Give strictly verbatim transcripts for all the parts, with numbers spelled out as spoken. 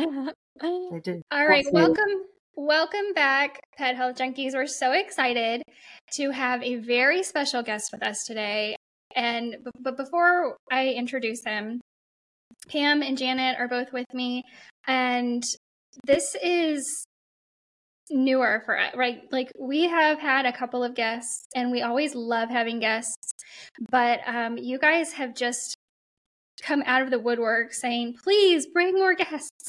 They do. All right, welcome, welcome back, Pet Health Junkies. We're so excited to have a very special guest with us today. And but before I introduce him, Pam and Janet are both with me, and this is newer for us, right? Like, we have had a couple of guests, and we always love having guests, but um, you guys have just come out of the woodwork saying, please bring more guests.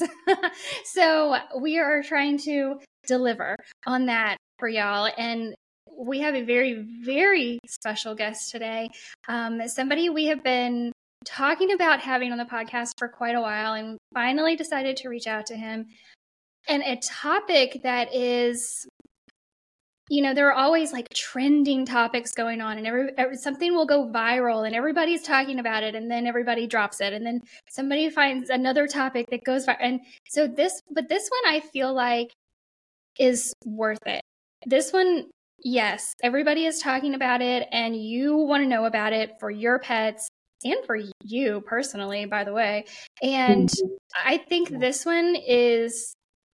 So we are trying to deliver on that for y'all. And we have a very, very special guest today. Um, somebody we have been talking about having on the podcast for quite a while and finally decided to reach out to him. And a topic that is, you know, there are always like trending topics going on, and every, every something will go viral and everybody's talking about it, and then everybody drops it, and then somebody finds another topic that goes viral. And so this, but this one I feel like is worth it. This one, yes, everybody is talking about it, and you want to know about it for your pets and for you personally, by the way. And I think this one is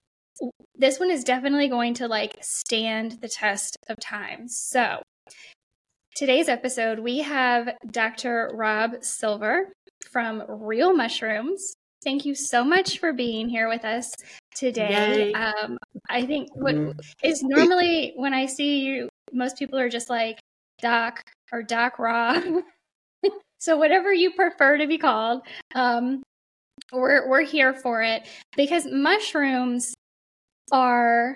This one is definitely going to like stand the test of time. So today's episode, we have Doctor Rob Silver from Real Mushrooms. Thank you so much for being here with us today. Um, I think what is normally when I see you, most people are just like Doc or Doc Rob. So whatever you prefer to be called, um, we're we're here for it, because mushrooms are,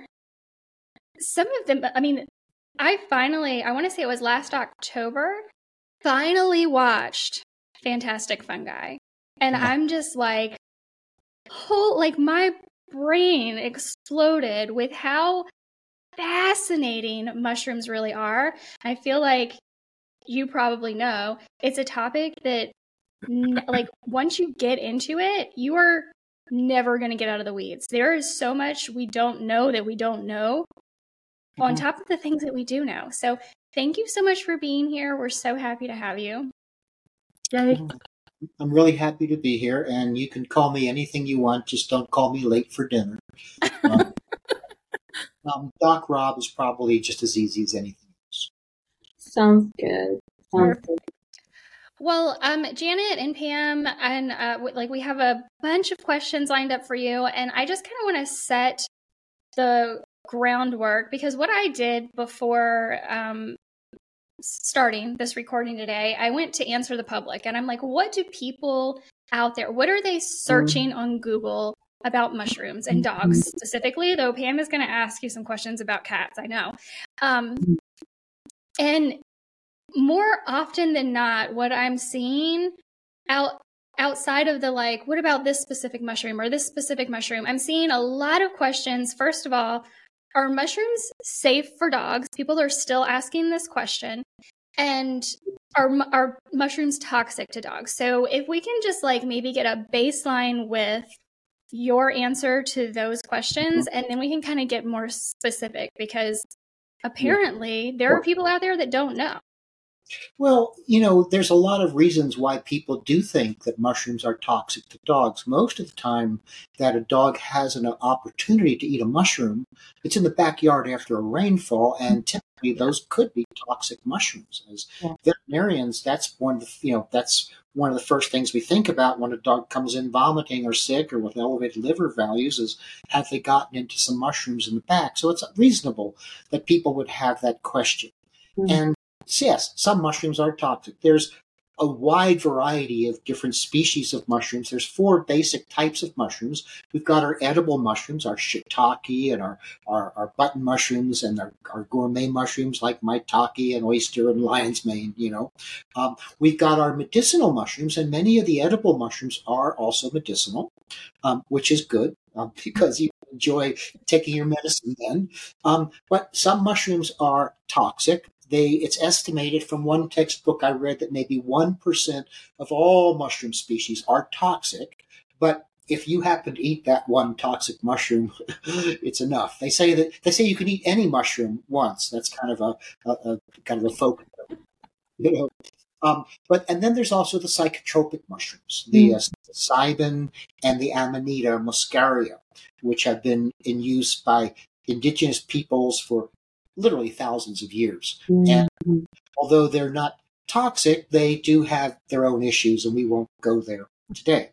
some of them, I mean, I finally, I want to say it was last October, finally watched Fantastic Fungi. And yeah. I'm just like, whole, like my brain exploded with how fascinating mushrooms really are. I feel like you probably know, it's a topic that, like, once you get into it, you are never going to get out of the weeds. There is so much we don't know that we don't know, mm-hmm. on top of the things that we do know. So thank you so much for being here. We're so happy to have you. Yay. I'm really happy to be here, and you can call me anything you want. Just don't call me late for dinner. um, um, Doc Rob is probably just as easy as anything else. Sounds good. Sounds good. Well, um, Janet and Pam, and uh, w- like we have a bunch of questions lined up for you, and I just kind of want to set the groundwork, because what I did before um, starting this recording today, I went to Answer the Public, and I'm like, what do people out there, what are they searching on Google about mushrooms and dogs specifically? Though Pam is going to ask you some questions about cats, I know. Um, and more often than not, what I'm seeing out outside of the like, what about this specific mushroom or this specific mushroom? I'm seeing a lot of questions. First of all, are mushrooms safe for dogs? People are still asking this question. And are are mushrooms toxic to dogs? So if we can just like maybe get a baseline with your answer to those questions, and then we can kind of get more specific, because apparently there are people out there that don't know. Well, you know, there's a lot of reasons why people do think that mushrooms are toxic to dogs. Most of the time that a dog has an opportunity to eat a mushroom, it's in the backyard after a rainfall, and typically those could be toxic mushrooms. As yeah. veterinarians, that's one of the, you know, that's one of the first things we think about when a dog comes in vomiting or sick or with elevated liver values is, have they gotten into some mushrooms in the back? So it's reasonable that people would have that question. Mm-hmm. And yes, some mushrooms are toxic. There's a wide variety of different species of mushrooms. There's four basic types of mushrooms. We've got our edible mushrooms, our shiitake and our, our, our button mushrooms, and our, our gourmet mushrooms like maitake and oyster and lion's mane, you know. Um, we've got our medicinal mushrooms, and many of the edible mushrooms are also medicinal, um, which is good um, because you enjoy taking your medicine then. Um, but some mushrooms are toxic. They, it's estimated from one textbook I read that maybe one percent of all mushroom species are toxic. But if you happen to eat that one toxic mushroom, it's enough. They say that they say you can eat any mushroom once. That's kind of a, a, a kind of a focus. You know, Um, but and then there's also the psychotropic mushrooms, the Mm. uh, psilocybin and the Amanita muscaria, which have been in use by indigenous peoples for literally thousands of years. And Mhm. although they're not toxic, they do have their own issues, and we won't go there today.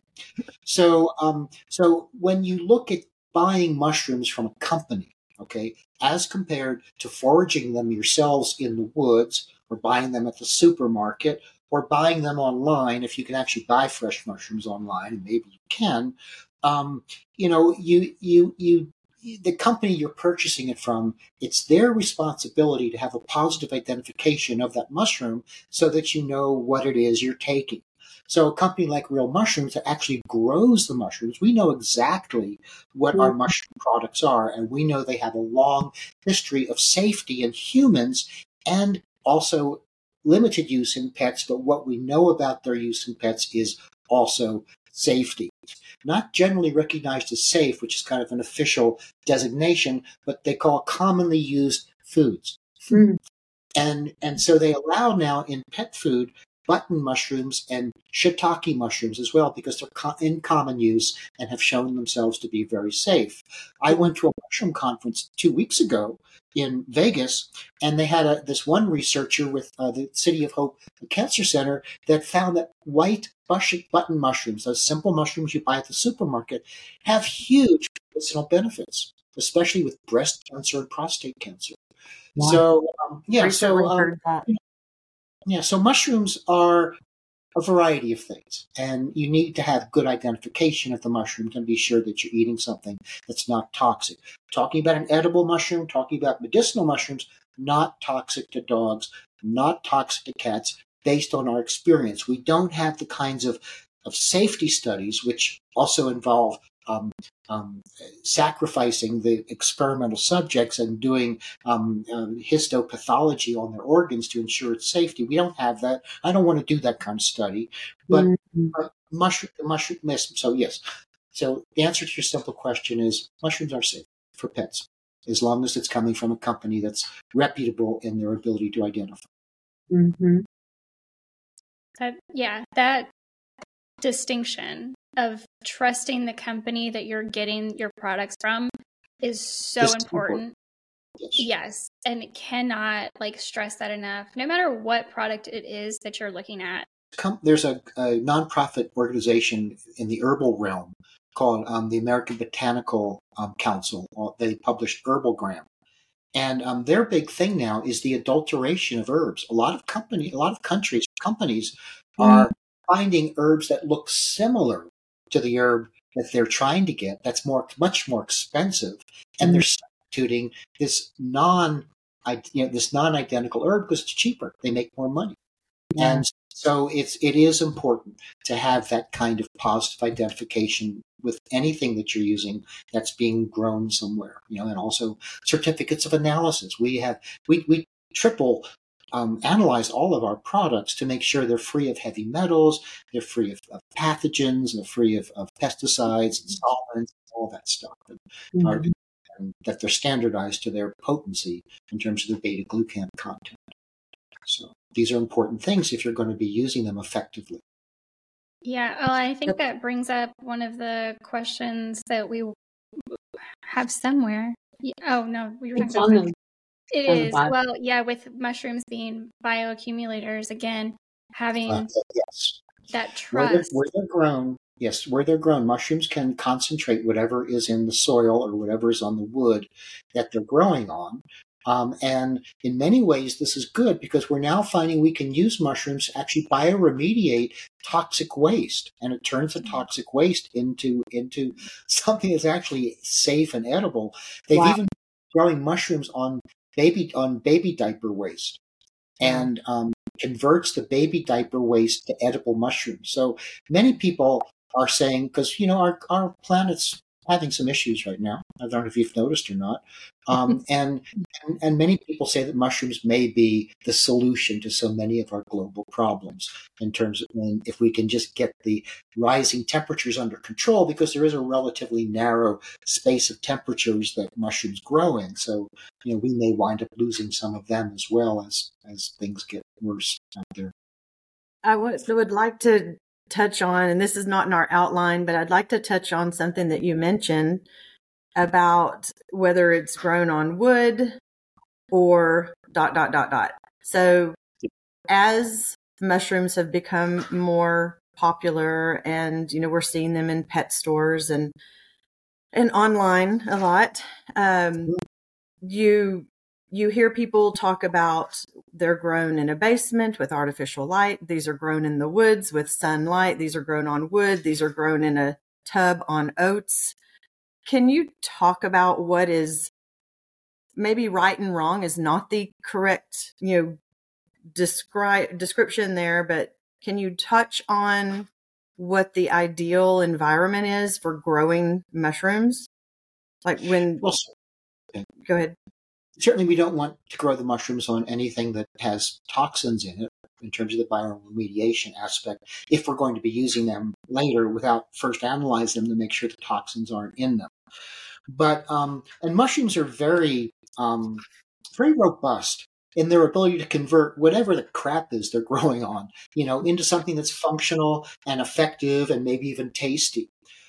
So, um, so when you look at buying mushrooms from a company, okay, as compared to foraging them yourselves in the woods or buying them at the supermarket or buying them online, if you can actually buy fresh mushrooms online, and maybe you can, um, you know, you you you the company you're purchasing it from, it's their responsibility to have a positive identification of that mushroom so that you know what it is you're taking. So a company like Real Mushrooms that actually grows the mushrooms, we know exactly what our mushroom products are, and we know they have a long history of safety in humans and also limited use in pets, but what we know about their use in pets is also safety. Not generally recognized as safe, which is kind of an official designation, but they call commonly used foods. Mm. And and so they allow now in pet food button mushrooms and shiitake mushrooms as well because they're co- in common use and have shown themselves to be very safe. I went to a mushroom conference two weeks ago in Vegas, and they had a, this one researcher with uh, the City of Hope Cancer Center that found that white bush- button mushrooms, those simple mushrooms you buy at the supermarket, have huge medicinal benefits, especially with breast cancer and prostate cancer. Wow. So um, yeah, Recently so um, heard that. yeah, so mushrooms are a variety of things, and you need to have good identification of the mushroom to be sure that you're eating something that's not toxic. Talking about an edible mushroom, talking about medicinal mushrooms, not toxic to dogs, not toxic to cats, based on our experience. We don't have the kinds of, of safety studies, which also involve um, um, sacrificing the experimental subjects and doing um, um, histopathology on their organs to ensure its safety. We don't have that. I don't want to do that kind of study. But Mhm. uh, mushroom, mushroom, so yes. So the answer to your simple question is mushrooms are safe for pets, as long as it's coming from a company that's reputable in their ability to identify. Mhm. That, yeah, that distinction of trusting the company that you're getting your products from is so This is important. Yes. Yes, and cannot like stress that enough. No matter what product it is that you're looking at. Com- There's a, a nonprofit organization in the herbal realm called um, the American Botanical um, Council. They published Herbalgram. And um, their big thing now is the adulteration of herbs. A lot of company, a lot of countries, companies are finding herbs that look similar to the herb that they're trying to get. That's more, much more expensive, and they're substituting this non, you know, this non-identical herb because it's cheaper. They make more money, Yeah. and so it's it is important to have that kind of positive identification with anything that you're using that's being grown somewhere, you know, and also certificates of analysis. We have we we triple um, analyze all of our products to make sure they're free of heavy metals, they're free of, of pathogens, they're free of, of pesticides and solvents, all that stuff, and, Mhm. are, and that they're standardized to their potency in terms of their beta glucan content. So these are important things if you're going to be using them effectively. Yeah, well, I think that brings up one of the questions that we have somewhere. Yeah, oh, no, we were It's talking on about the it on the is. bottom. Well, yeah, with mushrooms being bioaccumulators, again, having Uh, yes. that Where they're, trust. where they're grown, yes, where they're grown, mushrooms can concentrate whatever is in the soil or whatever is on the wood that they're growing on. Um, and in many ways, this is good because we're now finding we can use mushrooms to actually bioremediate toxic waste, and it turns the toxic waste into into something that's actually safe and edible. They've Wow. even been growing mushrooms on baby on baby diaper waste, and um, converts the baby diaper waste to edible mushrooms. So many people are saying, because you know our our planet's having some issues right now. I don't know if you've noticed or not, um, and, and and many people say that mushrooms may be the solution to so many of our global problems. In terms of when, if we can just get the rising temperatures under control, because there is a relatively narrow space of temperatures that mushrooms grow in. So you know, we may wind up losing some of them as well as as things get worse out there. I would, would like to touch on, and this is not in our outline, but I'd like to touch on something that you mentioned about whether it's grown on wood or dot, dot, dot, dot. So as mushrooms have become more popular and, you know, we're seeing them in pet stores and, and online a lot, um, you, you hear people talk about they're grown in a basement with artificial light. These are grown in the woods with sunlight. These are grown on wood. These are grown in a tub on oats. Can you talk about what is maybe right and wrong is not the correct, you know, describe description there, but can you touch on what the ideal environment is for growing mushrooms? Like when, Well, go ahead. Certainly we don't want to grow the mushrooms on anything that has toxins in it in terms of the bioremediation aspect, if we're going to be using them later without first analyzing them to make sure the toxins aren't in them. But, um, and mushrooms are very, um, very robust in their ability to convert whatever the crap is they're growing on, you know, into something that's functional and effective and maybe even tasty.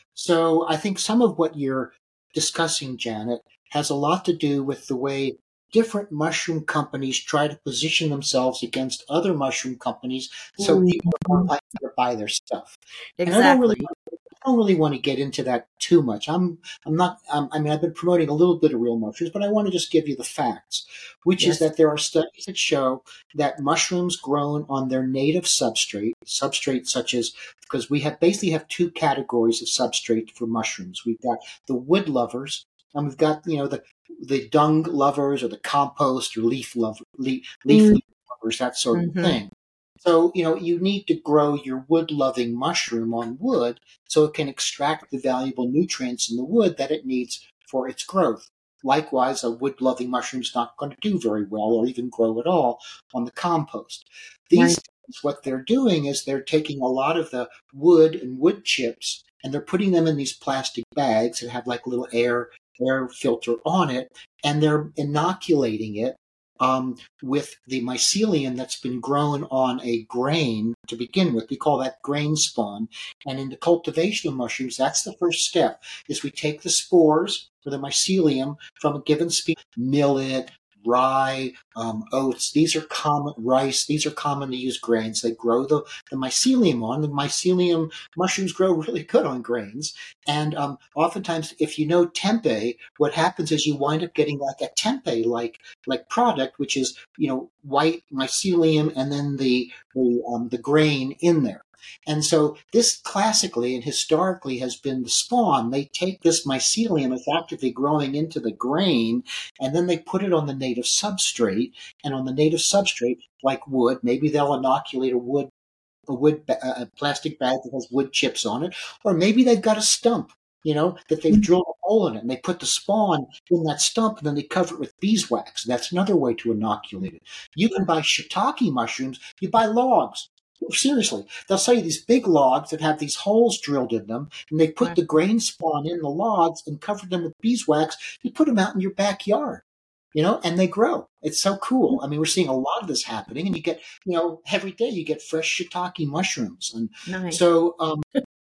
So I think some of what you're discussing, Janet, has a lot to do with the way different mushroom companies try to position themselves against other mushroom companies so mm-hmm. people are more likely to buy their stuff. Exactly. And I don't really I don't really want to get into that too much. I'm, I'm not, um, I mean, I've been promoting a little bit of real mushrooms, but I want to just give you the facts, which yes. is that there are studies that show that mushrooms grown on their native substrate, substrates such as, because we have basically have two categories of substrate for mushrooms. We've got the wood lovers, and we've got, you know, the, the dung lovers or the compost or leaf lover, leaf, leaf mm-hmm. lovers, that sort mm-hmm. of thing. So, you know, you need to grow your wood-loving mushroom on wood so it can extract the valuable nutrients in the wood that it needs for its growth. Likewise, a wood-loving mushroom is not going to do very well or even grow at all on the compost. These right. things, what they're doing is they're taking a lot of the wood and wood chips and they're putting them in these plastic bags that have like a little air, air filter on it, and they're inoculating it Um, with the mycelium that's been grown on a grain to begin with. We call that grain spawn. And in the cultivation of mushrooms, that's the first step, is we take the spores or the mycelium from a given species, millet, rye, um, oats. These are common, rice. These are commonly used grains. They grow the, the mycelium on. The mycelium mushrooms grow really good on grains. And um, oftentimes, if you know tempeh, what happens is you wind up getting like a tempeh-like like product, which is, you know, white mycelium and then the the, um, the grain in there. And so this classically and historically has been the spawn. They take this mycelium that's actively growing into the grain, and then they put it on the native substrate. And on the native substrate, like wood, maybe they'll inoculate a wood, a wood, a plastic bag that has wood chips on it, or maybe they've got a stump, you know, that they've drilled a hole in it, and they put the spawn in that stump, and then they cover it with beeswax. That's another way to inoculate it. You can buy shiitake mushrooms. You buy logs. Seriously, they'll sell you these big logs that have these holes drilled in them, and they put the grain spawn in the logs and cover them with beeswax. You put them out in your backyard, you know, and they grow. It's so cool. I mean, we're seeing a lot of this happening, and you get, you know, every day you get fresh shiitake mushrooms. And nice. so, um,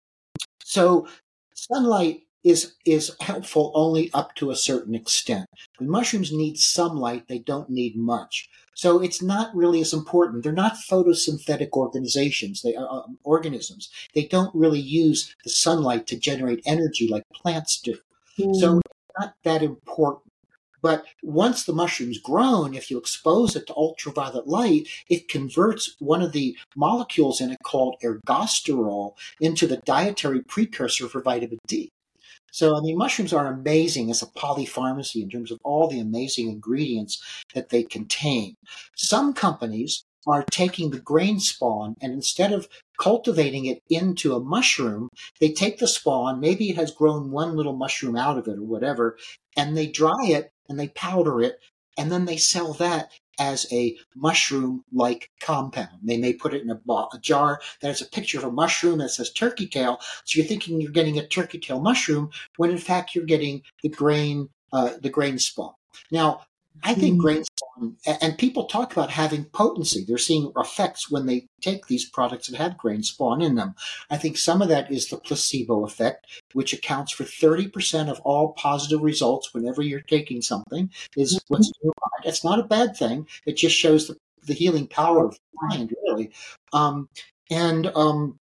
so sunlight is is helpful only up to a certain extent. When mushrooms need sunlight, they don't need much. So it's not really as important. They're not photosynthetic organizations. They are uh, organisms. They don't really use the sunlight to generate energy like plants do. Mm. So it's not that important. But once the mushroom's grown, if you expose it to ultraviolet light, it converts one of the molecules in it called ergosterol into the dietary precursor for vitamin D. So, I mean, mushrooms are amazing as a polypharmacy in terms of all the amazing ingredients that they contain. Some companies are taking the grain spawn, and instead of cultivating it into a mushroom, they take the spawn, maybe it has grown one little mushroom out of it or whatever, and they dry it and they powder it, and then they sell that as a mushroom-like compound. They may put it in a, a jar that has a picture of a mushroom that says turkey tail, so you're thinking you're getting a turkey tail mushroom, when in fact you're getting the grain, uh, the grain spawn. Now, I think grain spawn, and people talk about having potency. They're seeing effects when they take these products that have grain spawn in them. I think some of that is the placebo effect, which accounts for thirty percent of all positive results whenever you're taking something, is what's in your mind. It's not a bad thing. It just shows the, the healing power of the mind, really. Um, and um,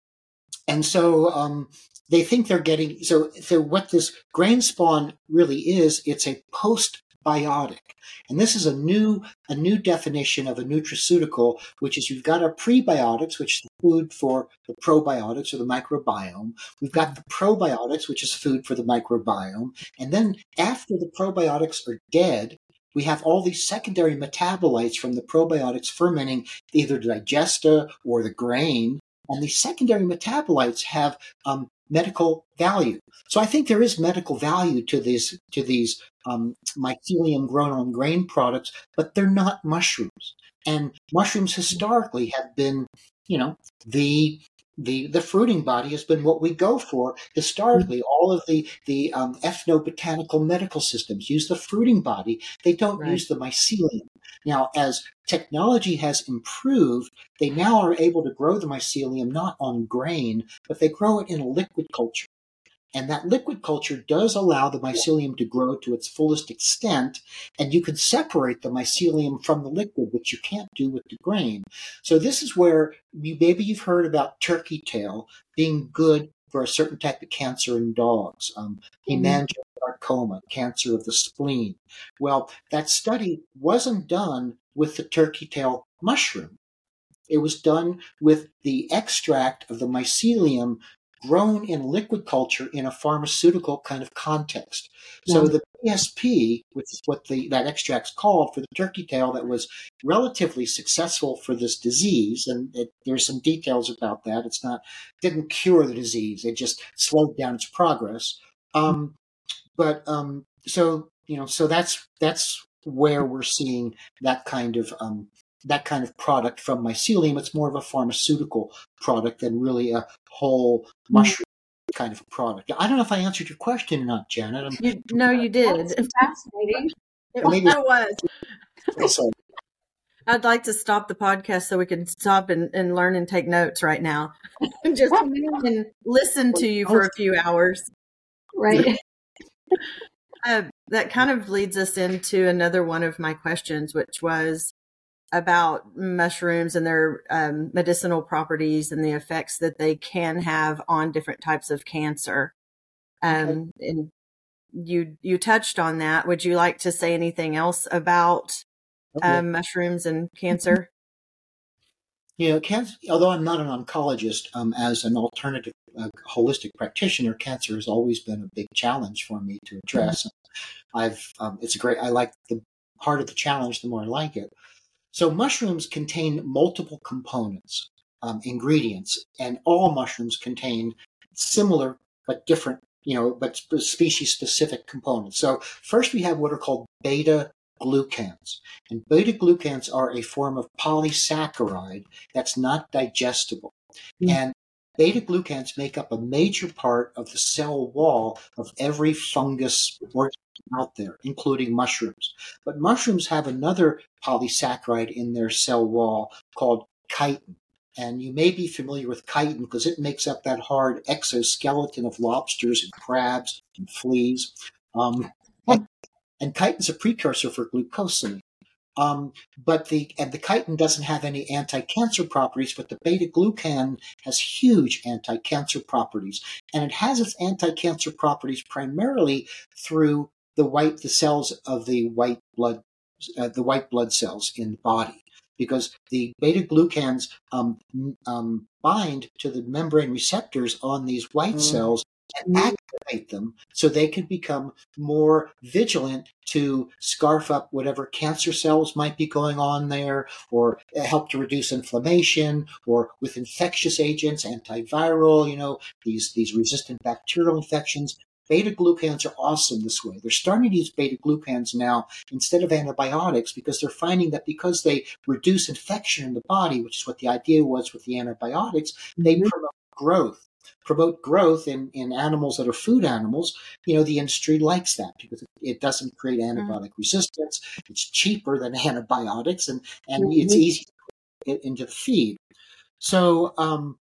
and so um, they think they're getting, so, so what this grain spawn really is, it's a postbiotic. And this is a new a new definition of a nutraceutical, which is you've got our prebiotics, which is food for the probiotics or the microbiome. We've got the probiotics, which is food for the microbiome. And then after the probiotics are dead, we have all these secondary metabolites from the probiotics fermenting either the digesta or the grain. And these secondary metabolites have um, medical value. So I think there is medical value to these to these um, mycelium grown on grain products, but they're not mushrooms. And mushrooms historically have been, you know, the the the fruiting body has been what we go for historically. All of the the um, ethnobotanical medical systems use the fruiting body. They don't right. use the mycelium. Now, as technology has improved, they now are able to grow the mycelium not on grain, but they grow it in a liquid culture. And that liquid culture does allow the mycelium to grow to its fullest extent, and you can separate the mycelium from the liquid, which you can't do with the grain. So this is where you, maybe you've heard about turkey tail being good for a certain type of cancer in dogs, um, hemangiosarcoma, cancer of the spleen. Well, that study wasn't done with the turkey tail mushroom. It was done with the extract of the mycelium grown in liquid culture in a pharmaceutical kind of context. Yeah. So the P S P, which is what the, that extract's called for the turkey tail, that was relatively successful for this disease, and it, there's some details about that. It's not didn't cure the disease; it just slowed down its progress. Um, but um, so you know, so that's that's where we're seeing that kind of um, that kind of product from mycelium. It's more of a pharmaceutical product than really a whole mushroom mm-hmm. kind of product. I don't know if I answered your question or not, Janet. You, no, you did. That's fascinating. It maybe, was. Also, I'd like to stop the podcast so we can stop and, and learn and take notes right now. Just and listen to you for a few hours. Right. Uh, that kind of leads us into another one of my questions, which was about mushrooms and their um, medicinal properties and the effects that they can have on different types of cancer. Um, okay. And you you touched on that. Would you like to say anything else about okay. um, mushrooms and cancer? You know, cancer, although I'm not an oncologist, um, as an alternative uh, holistic practitioner, cancer has always been a big challenge for me to address. Mm-hmm. I've um, it's a great. I like the harder the challenge, the more I like it. So mushrooms contain multiple components, um, ingredients, and all mushrooms contain similar but different, you know, but species-specific components. So first we have what are called beta-glucans. And beta-glucans are a form of polysaccharide that's not digestible. Mm-hmm. And beta-glucans make up a major part of the cell wall of every fungus organism out there, including mushrooms. But mushrooms have another polysaccharide in their cell wall called chitin. And you may be familiar with chitin because it makes up that hard exoskeleton of lobsters and crabs and fleas. Um, and, and chitin's a precursor for glucosamine. Um, but the and the chitin doesn't have any anti-cancer properties, but the beta-glucan has huge anti-cancer properties. And it has its anti-cancer properties primarily through the white, the cells of the white blood, uh, the white blood cells in the body, because the beta-glucans um, um, bind to the membrane receptors on these white mm. cells and activate them so they can become more vigilant to scarf up whatever cancer cells might be going on there, or help to reduce inflammation, or with infectious agents, antiviral, you know, these, these resistant bacterial infections. Beta-glucans are awesome this way. They're starting to use beta-glucans now instead of antibiotics because they're finding that because they reduce infection in the body, which is what the idea was with the antibiotics, they promote growth. promote growth in, in animals that are food animals, you know, the industry likes that because it, it doesn't create antibiotic mm-hmm. resistance. It's cheaper than antibiotics, and, and mm-hmm. it's easy to put it into the feed. So, um,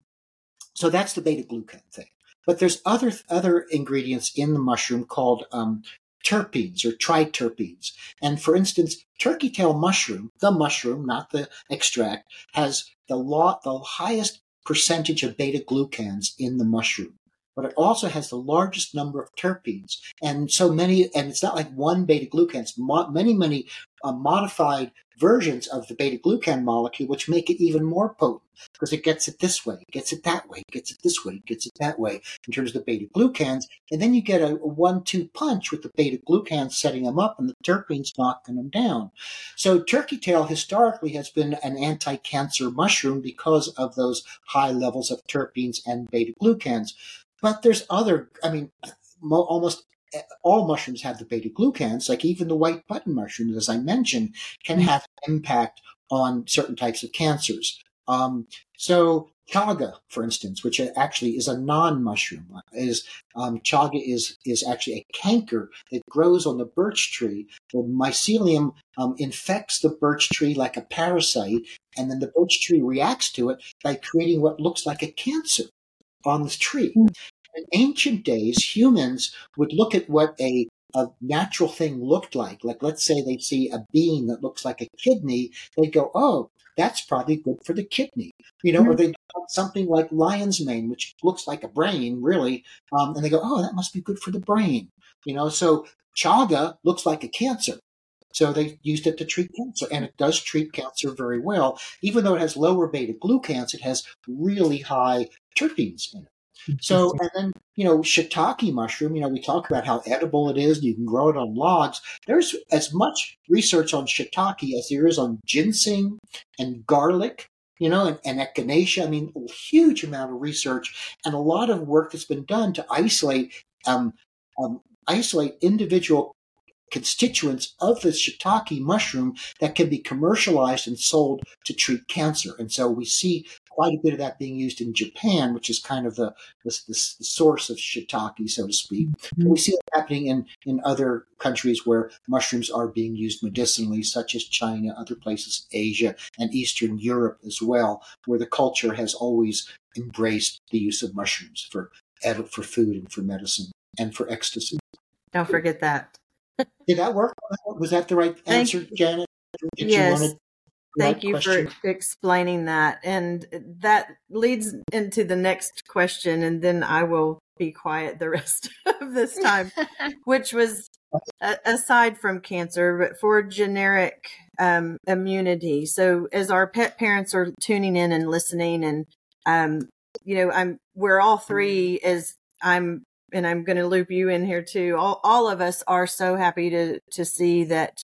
so that's the beta-glucan thing. But there's other other ingredients in the mushroom called um, terpenes or triterpenes. And for instance, turkey tail mushroom, the mushroom, not the extract, has the lot the highest percentage of beta-glucans in the mushroom. But it also has the largest number of terpenes. And so many, and it's not like one beta-glucan, it's mo- many, many uh, modified versions of the beta-glucan molecule, which make it even more potent because it gets it this way, it gets it that way, it gets it this way, it gets it that way in terms of the beta-glucans. And then you get a, a one-two punch with the beta-glucans setting them up and the terpenes knocking them down. So turkey tail historically has been an anti-cancer mushroom because of those high levels of terpenes and beta-glucans. But there's other, I mean, mo- almost all mushrooms have the beta-glucans, like even the white button mushrooms, as I mentioned, can have impact on certain types of cancers. Um, so chaga, for instance, which actually is a non-mushroom, is um, chaga is is actually a canker that grows on the birch tree. The mycelium um, infects the birch tree like a parasite, and then the birch tree reacts to it by creating what looks like a cancer on this tree. Mm. In ancient days, humans would look at what a, a natural thing looked like. Like, let's say they see a bean that looks like a kidney. They'd go, oh, that's probably good for the kidney. You know, mm-hmm. or they something like lion's mane, which looks like a brain, really. Um, and they go, oh, that must be good for the brain. You know, so chaga looks like a cancer. So they used it to treat cancer, and it does treat cancer very well. Even though it has lower beta-glucans, it has really high terpenes in it. So, and then, you know, shiitake mushroom, you know, we talk about how edible it is. You can grow it on logs. There's as much research on shiitake as there is on ginseng and garlic, you know, and, and echinacea. I mean, a huge amount of research and a lot of work that's been done to isolate, um, um, isolate individual constituents of the shiitake mushroom that can be commercialized and sold to treat cancer. And so we see quite a bit of that being used in Japan, which is kind of the, the, the source of shiitake, so to speak. Mm-hmm. We see it happening in, in other countries where mushrooms are being used medicinally, such as China, other places, Asia, and Eastern Europe as well, where the culture has always embraced the use of mushrooms for, for food and for medicine and for ecstasy. Don't forget that. Did that work? Was that the right answer, Thank, Janet? Did yes. You wanted, Thank you question? for explaining that. And that leads into the next question, and then I will be quiet the rest of this time, which was uh, aside from cancer, but for generic um, immunity. So as our pet parents are tuning in and listening, and, um, you know, I'm we're all three as I'm and I'm going to loop you in here too. All, all of us are so happy to, to see that.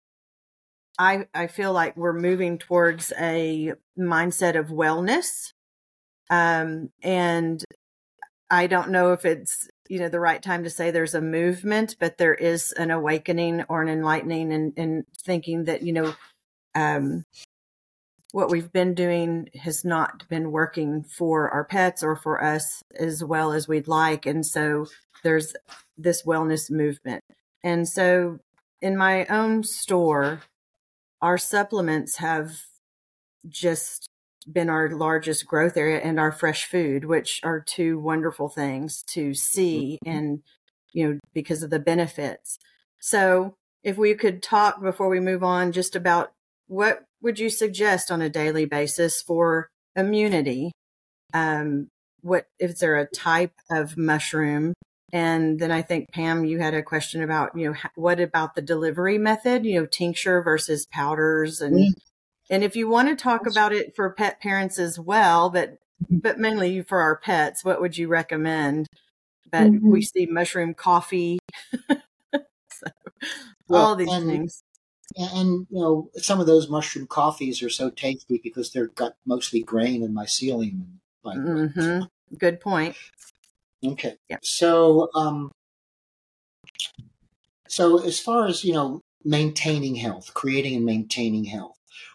I, I feel like we're moving towards a mindset of wellness. Um, and I don't know if it's, you know, the right time to say there's a movement, but there is an awakening or an enlightening and, and thinking that, you know, um, what we've been doing has not been working for our pets or for us as well as we'd like. And so there's this wellness movement. And so in my own store, our supplements have just been our largest growth area, and our fresh food, which are two wonderful things to see and, you know, because of the benefits. So if we could talk before we move on just about what would you suggest on a daily basis for immunity? Um, what is there a type of mushroom? And then I think, Pam, you had a question about, you know, what about the delivery method, you know, tincture versus powders. And, mm. and if you want to talk about it for pet parents as well, but, but mainly for our pets, what would you recommend? But mm-hmm. we see mushroom coffee, so, well, all these and, things. And, you know, some of those mushroom coffees are so tasty because they're got mostly grain and mycelium. Mm-hmm. Good point. Okay. Yeah. So, um, so as far as, you know, maintaining health, creating and maintaining health,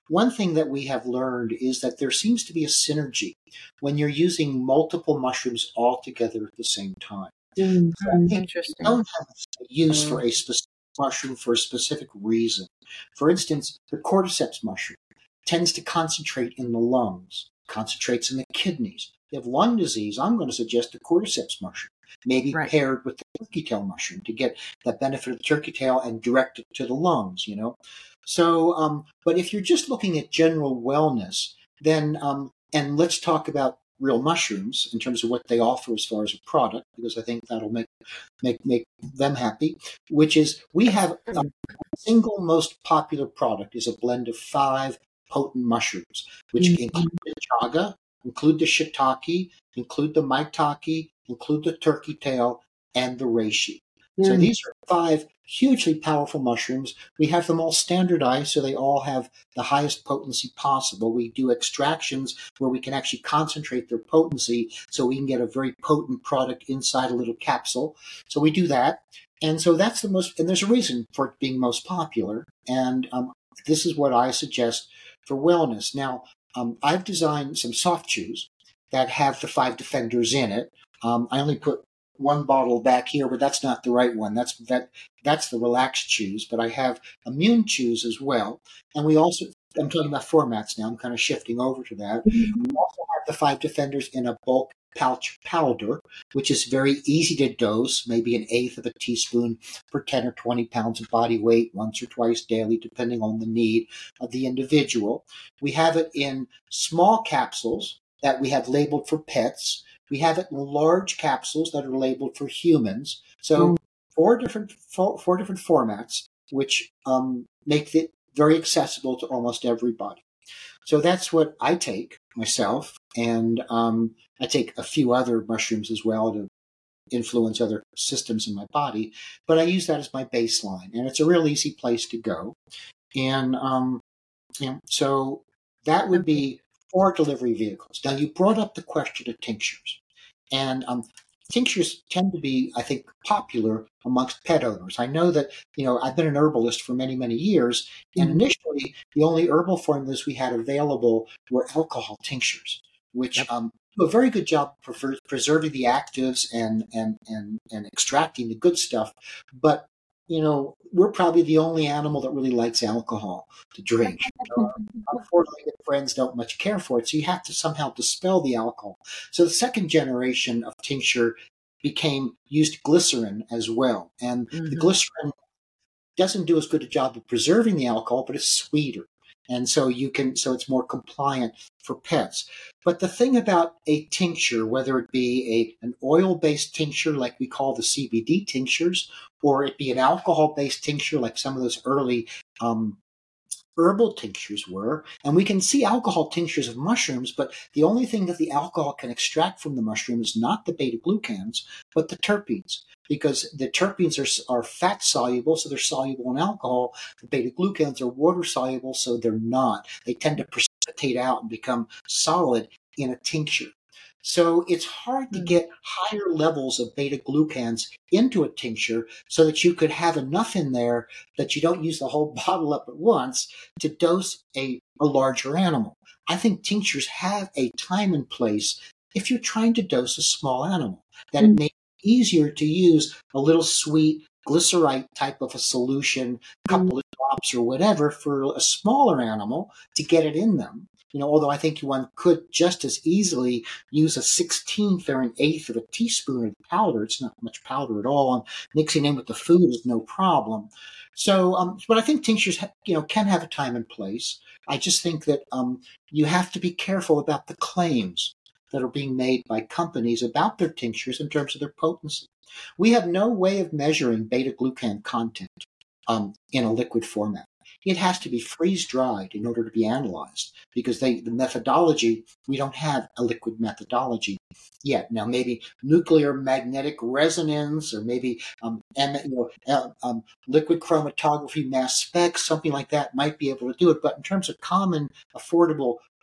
one thing that we have learned is that there seems to be a synergy when you're using multiple mushrooms all together at the same time. Mm-hmm. So I think Interesting. you don't have a use for a specific mushroom for a specific reason. For instance, the cordyceps mushroom tends to concentrate in the lungs, concentrates in the kidneys. If you have lung disease, I'm going to suggest the cordyceps mushroom, maybe Right. paired with the turkey tail mushroom to get that benefit of the turkey tail and direct it to the lungs, you know. So, um, but if you're just looking at general wellness, then, um, and let's talk about real mushrooms in terms of what they offer as far as a product, because I think that'll make make make them happy, which is we have a single most popular product is a blend of five potent mushrooms, which Mm-hmm. include the chaga, include the shiitake, include the maitake, include the turkey tail, and the reishi. So Mm. these are five hugely powerful mushrooms. We have them all standardized, so they all have the highest potency possible. We do extractions where we can actually concentrate their potency so we can get a very potent product inside a little capsule. So we do that. And so that's the most, and there's a reason for it being most popular. And um, this is what I suggest for wellness. Now, um, I've designed some soft chews that have the five defenders in it. Um, I only put one bottle back here, but that's not the right one. That's that that's the relaxed chews, but I have immune chews as well. And we also, I'm talking about formats now, I'm kind of shifting over to that. Mm-hmm. We also have the five defenders in a bulk pouch powder, which is very easy to dose, maybe an eighth of a teaspoon per ten or twenty pounds of body weight, once or twice daily, depending on the need of the individual. We have it in small capsules that we have labeled for pets. We have it in large capsules that are labeled for humans. So Mm. four different four, four different formats, which um, make it very accessible to almost everybody. So that's what I take myself, and um, I take a few other mushrooms as well to influence other systems in my body. But I use that as my baseline, and it's a real easy place to go. And um, you know, so that would be four delivery vehicles. Now, you brought up the question of tinctures. And um, tinctures tend to be, I think, popular amongst pet owners. I know that, you know, I've been an herbalist for many, many years. And Mm-hmm. initially, the only herbal formulas we had available were alcohol tinctures, which Yep. um, do a very good job of preserving the actives and, and, and, and extracting the good stuff. But you know, we're probably the only animal that really likes alcohol to drink. Uh, unfortunately, the friends don't much care for it, so you have to somehow dispel the alcohol. So the second generation of tincture became used glycerin as well, and Mm-hmm. the glycerin doesn't do as good a job of preserving the alcohol, but it's sweeter. And so you can, so it's more compliant for pets. But the thing about a tincture, whether it be a an oil-based tincture like we call the C B D tinctures, or it be an alcohol-based tincture like some of those early um, herbal tinctures were, and we can see alcohol tinctures of mushrooms, but the only thing that the alcohol can extract from the mushroom is not the beta-glucans, but the terpenes. Because the terpenes are, are fat soluble, so they're soluble in alcohol. The beta-glucans are water soluble, so they're not. They tend to precipitate out and become solid in a tincture. So it's hard to get higher levels of beta-glucans into a tincture so that you could have enough in there that you don't use the whole bottle up at once to dose a, a larger animal. I think tinctures have a time and place if you're trying to dose a small animal, that it may easier to use a little sweet glycerite type of a solution, a couple of drops or whatever for a smaller animal to get it in them. You know, although I think one could just as easily use a sixteenth or an eighth of a teaspoon of powder. It's not much powder at all. And mixing in with the food is no problem. So, um, but I think tinctures, you know, can have a time and place. I just think that um, you have to be careful about the claims that are being made by companies about their tinctures in terms of their potency. We have no way of measuring beta-glucan content um, in a liquid format. It has to be freeze-dried in order to be analyzed because they, the methodology, we don't have a liquid methodology yet. Now, maybe nuclear magnetic resonance or maybe um, you know, uh, um, liquid chromatography mass spec, something like that might be able to do it. But in terms of common, affordable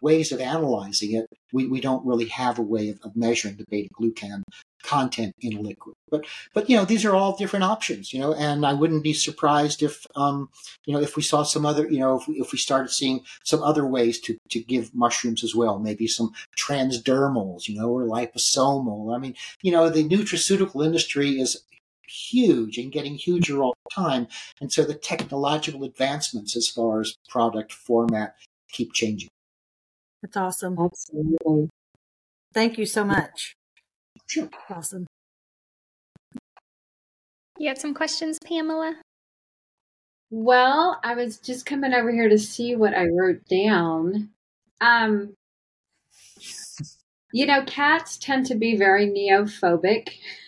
ways of analyzing it, we, we don't really have a way of, of measuring the beta-glucan content in liquid. But, but, you know, these are all different options, you know, and I wouldn't be surprised if, um, you know, if we saw some other, you know, if we, if we started seeing some other ways to, to give mushrooms as well, maybe some transdermals, you know, or liposomal. I mean, you know, the nutraceutical industry is huge and getting huger all the time. And so the technological advancements as far as product format keep changing. That's awesome. Absolutely. Thank you so much. Sure. Awesome. You have some questions, Pamela? Well, I was just coming over here to see what I wrote down. Um, you know, cats tend to be very neophobic.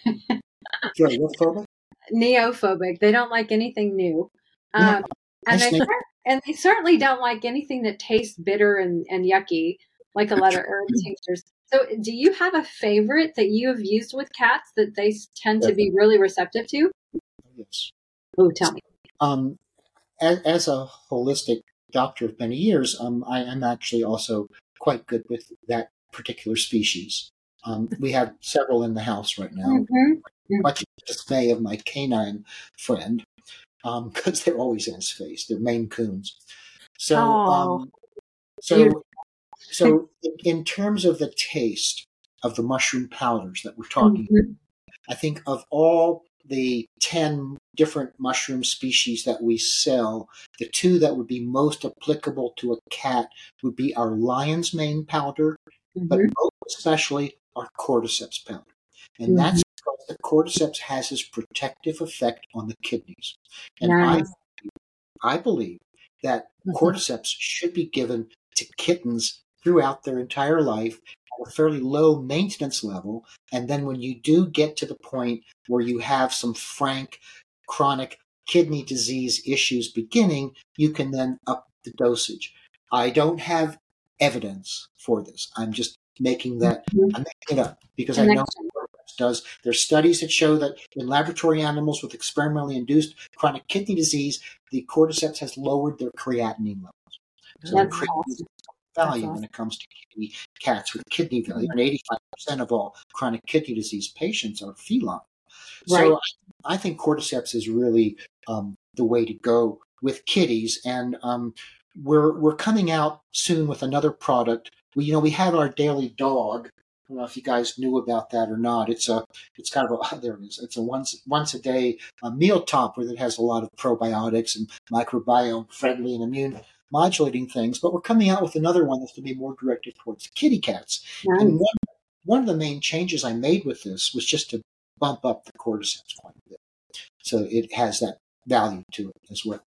Very neophobic? Neophobic. They don't like anything new. Um, Yeah. and, Nice they, name. and they certainly don't like anything that tastes bitter and, and yucky, like a lot of herb tinctures. So do you have a favorite that you have used with cats that they tend to be really receptive to? Yes. Oh, tell me. Um, as, as a holistic doctor of many years, um, I am actually also quite good with that particular species. Um, we have several in the house right now, Mm-hmm. much to the dismay of my canine friend, because um, they're always in his face. They're Maine Coons. So, um, so, so in terms of the taste of the mushroom powders that we're talking Mm-hmm. about, I think of all the ten different mushroom species that we sell, the two that would be most applicable to a cat would be our lion's mane powder, Mm-hmm. but most especially our cordyceps powder. And Mm-hmm. that's because the cordyceps has this protective effect on the kidneys. And Nice. I, I believe that Mhm. cordyceps should be given to kittens throughout their entire life at a fairly low maintenance level. And then when you do get to the point where you have some frank chronic kidney disease issues beginning, you can then up the dosage. I don't have evidence for this. I'm just making that, I'm making it up because I know Connection. cordyceps does. There's studies that show that in laboratory animals with experimentally induced chronic kidney disease, the cordyceps has lowered their creatinine levels. So That's creatinine awesome. is value That's awesome. when it comes to kidney cats with kidney failure. And eighty-five percent of all chronic kidney disease patients are feline. So Right. I think cordyceps is really um, the way to go with kitties. And um, we're we're coming out soon with another product. We, you know, we have our daily dog. I don't know if you guys knew about that or not. It's a, it's kind of a, there it is. It's a once once a day a meal topper that has a lot of probiotics and microbiome friendly and immune modulating things. But we're coming out with another one that's going to be more directed towards kitty cats. Nice. And one, one of the main changes I made with this was just to bump up the cordyceps quite a bit. So it has that value to it as well.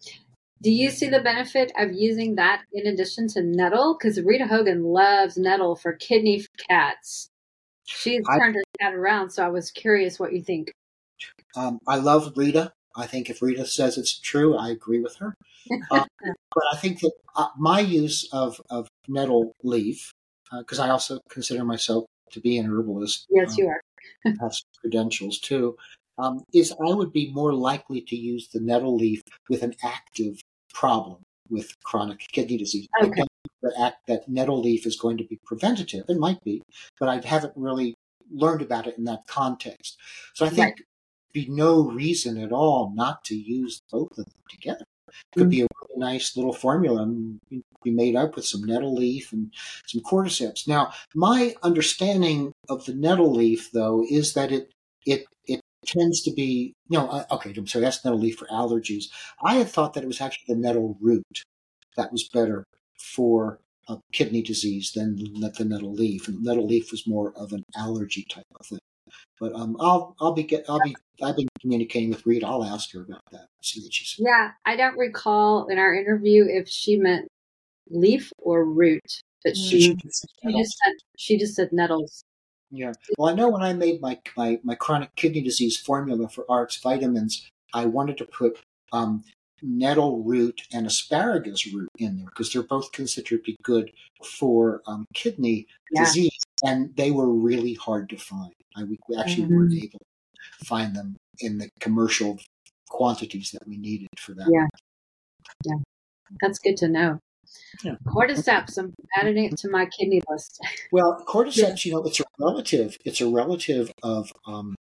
Do you see the benefit of using that in addition to nettle? Because Rita Hogan loves nettle for kidney cats. She's I- turned her cat around, so I was curious what you think. Um, I love Rita. I think if Rita says it's true, I agree with her. Um, but I think that uh, my use of, of nettle leaf, because I also consider myself to be an herbalist, Yes, um, you are. have some credentials too, um, is I would be more likely to use the nettle leaf with an active problem with chronic kidney disease. I Okay. don't think that, act, that nettle leaf is going to be preventative. It might be, but I haven't really learned about it in that context. So I think Right. there'd be no reason at all not to use both of them together. Could be a really nice little formula and be made up with some nettle leaf and some cordyceps. Now, my understanding of the nettle leaf, though, is that it it it tends to be no. Uh, okay, so that's nettle leaf for allergies. I had thought that it was actually the nettle root that was better for uh, kidney disease than the nettle leaf. And nettle leaf was more of an allergy type of thing. But um, I'll I'll be get I'll be I've been communicating with Rita. I'll ask her about that. See what she says. Yeah, I don't recall in our interview if she meant leaf or root, but she She- she just said she just said nettles. Yeah. Well, I know when I made my, my, my chronic kidney disease formula for Arts vitamins, I wanted to put um, nettle root and asparagus root in there because they're both considered to be good for um, kidney Yeah. disease, and they were really hard to find. I, we actually Mhm. weren't able to find them in the commercial quantities that we needed for that. Yeah. Yeah, that's good to know. Yeah. Cordyceps, I'm adding it to my kidney list. Well, cordyceps, you know, it's a relative. It's a relative of um,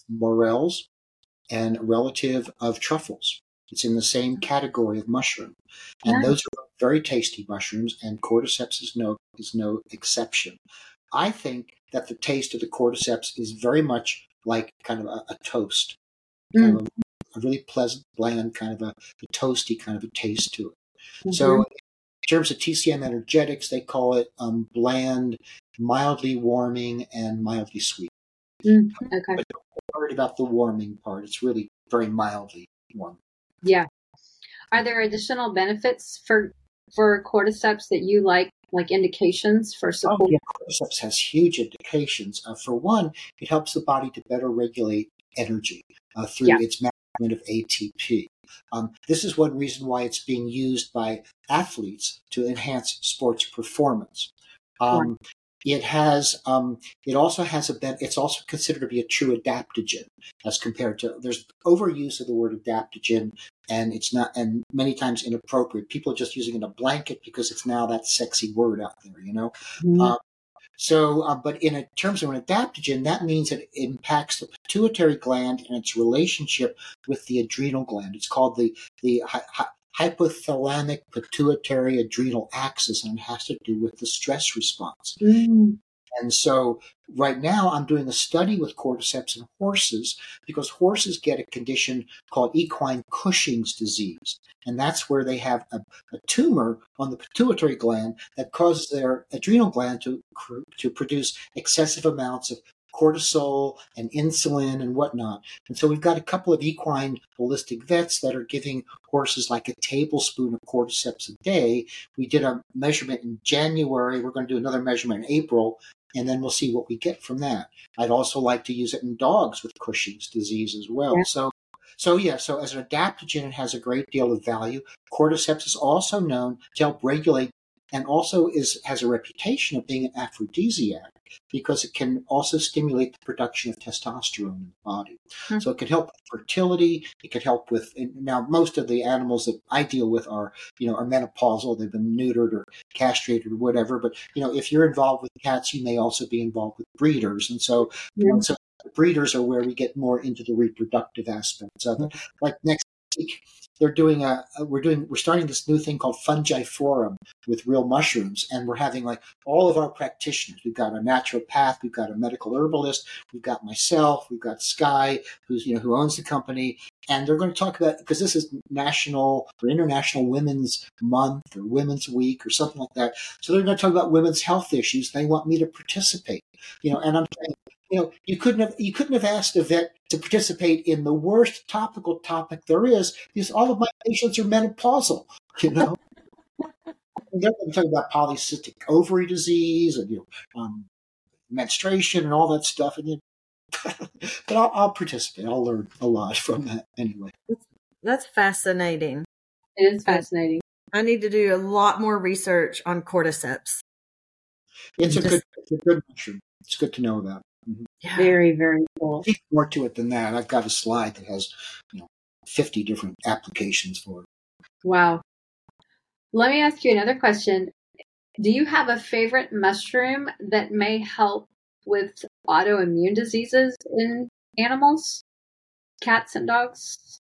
morels and a relative of truffles. It's in the same category of mushroom, and Yeah. those are very tasty mushrooms. And cordyceps is no is no exception. I think that the taste of the cordyceps is very much like kind of a, a toast, kind Mm. of a, a really pleasant, bland, kind of a, a toasty kind of a taste to it. Mhm. So, in terms of T C M energetics, they call it um, bland, mildly warming, and mildly sweet. Mm. Okay. But don't worry about the warming part. It's really very mildly warm. Yeah. Are there additional benefits for for cordyceps that you like, like indications for Oh, support? yeah, cordyceps has huge indications. Uh, for one, it helps the body to better regulate energy uh, through Yeah. its management of A T P. Um, this is one reason why it's being used by athletes to enhance sports performance. Um, It has. Um, it also has a. Ben- it's also considered to be a true adaptogen, as compared to there's overuse of the word adaptogen, and it's not, and many times inappropriate. People are just using it in a blanket because it's now that sexy word out there, you know. Mhm. Um, so, uh, but in a, terms of an adaptogen, that means that it impacts the pituitary gland and its relationship with the adrenal gland. It's called the the hy- hy- hypothalamic pituitary adrenal axis, and it has to do with the stress response. Mm. And so right now I'm doing a study with cordyceps in horses because horses get a condition called equine Cushing's disease. And that's where they have a, a tumor on the pituitary gland that causes their adrenal gland to, to produce excessive amounts of cortisol and insulin and whatnot. And so we've got a couple of equine holistic vets that are giving horses like a tablespoon of cordyceps a day. We did a measurement in January. We're going to do another measurement in April, and then we'll see what we get from that. I'd also like to use it in dogs with Cushing's disease as well. Yeah. So, so yeah, so as an adaptogen, it has a great deal of value. Cordyceps is also known to help regulate and also is has a reputation of being an aphrodisiac because it can also stimulate the production of testosterone in the body. Hmm. So it can help with fertility. It could help with, now most of the animals that I deal with are, you know, are menopausal. They've been neutered or castrated or whatever. But, you know, if you're involved with cats, you may also be involved with breeders. And so, you know, so breeders are where we get more into the reproductive aspects of it. Like next week, they're doing a, we're doing, we're starting this new thing called Fungi Forum with real mushrooms. And we're having like all of our practitioners. We've got a naturopath, we've got a medical herbalist, we've got myself, we've got Sky, who's, you know, who owns the company. And they're going to talk about, because this is National or International Women's Month or Women's Week or something like that. So they're going to talk about women's health issues. They want me to participate, you know, and I'm saying, you know, you couldn't have you couldn't have asked a vet to participate in the worst topical topic there is because all of my patients are menopausal, you know. And they're going to talk about polycystic ovary disease and, you know, um, menstruation and all that stuff. And you know, but I'll, I'll participate. I'll learn a lot from that anyway. That's fascinating. It is fascinating. I need to do a lot more research on cordyceps. It's a Just- good, it's a good mushroom. It's good to know about. Mm-hmm. Yeah. Very, very cool. There's more to it than that. I've got a slide that has, you know, fifty different applications for it. Wow. Let me ask you another question. Do you have a favorite mushroom that may help with autoimmune diseases in animals, cats and dogs?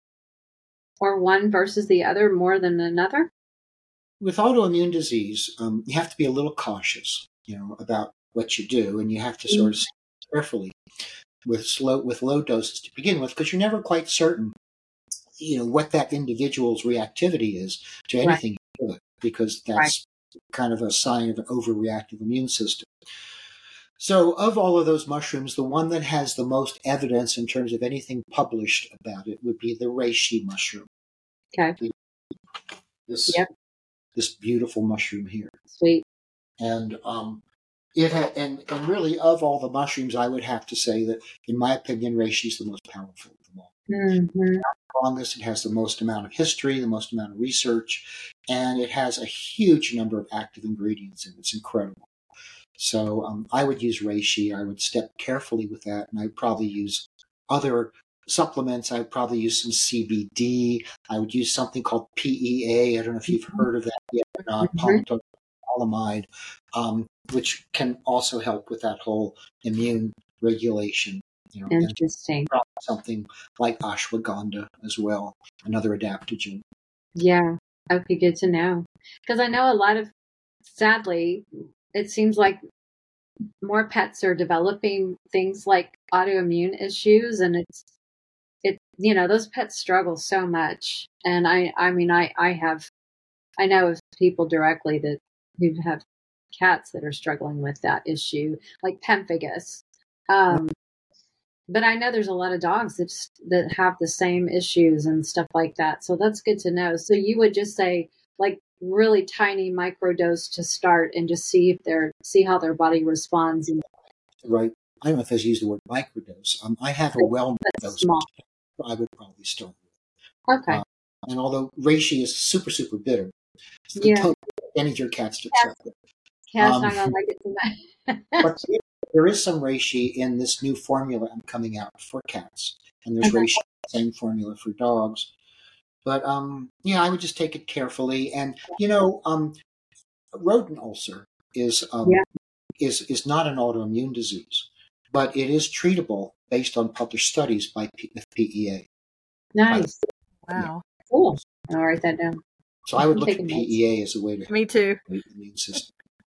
Or one versus the other more than another? With autoimmune disease, um, you have to be a little cautious, you know, about what you do, and you have to sort of carefully with slow with low doses to begin with, because you're never quite certain, you know, what that individual's reactivity is to anything you give it, because that's kind of a sign of an overreactive immune system. So of all of those mushrooms, the one that has the most evidence in terms of anything published about it would be the reishi mushroom. Okay. This, Yep. this beautiful mushroom here. Sweet. And um, it ha- and, and really, of all the mushrooms, I would have to say that, in my opinion, reishi is the most powerful of them all. Mm-hmm. Longest, it has the most amount of history, the most amount of research, and it has a huge number of active ingredients in it. It's incredible. So um, I would use reishi. I would step carefully with that, and I'd probably use other supplements. I would probably use some C B D. I would use something called P E A. I don't know if you've heard of that yet. uh, Mm-hmm. polytomide, um, which can also help with that whole immune regulation. You know, and Interesting. probably something like ashwagandha as well, another adaptogen. Yeah. Okay, good to know. Because I know a lot of, sadly, it seems like more pets are developing things like autoimmune issues, and it's it you know those pets struggle so much. And I I mean I I have I know of people directly that who have cats that are struggling with that issue, like pemphigus. Um, but I know there's a lot of dogs that just, that have the same issues and stuff like that. So that's good to know. So you would just say like really tiny microdose to start and just see if they're see how their body responds. And Right. I don't know if I used the word microdose. Um, I have a wellness dose. small. I would probably start with. Okay. Uh, and although reishi is super, super bitter, it's the Yeah. total any of your cats to Cats, accept it. cats Um, not gonna like it too much. But there is some reishi in this new formula I'm coming out for cats, and there's Okay. reishi, same formula for dogs. But um, yeah, I would just take it carefully. And you know, um, rodent ulcer is um, Yeah. is is not an autoimmune disease, but it is treatable based on published studies by P- with P E A. Nice. Wow. Cool. I'll write that down. So I would I'm look at taking P E A as a way to Me too. help the immune system.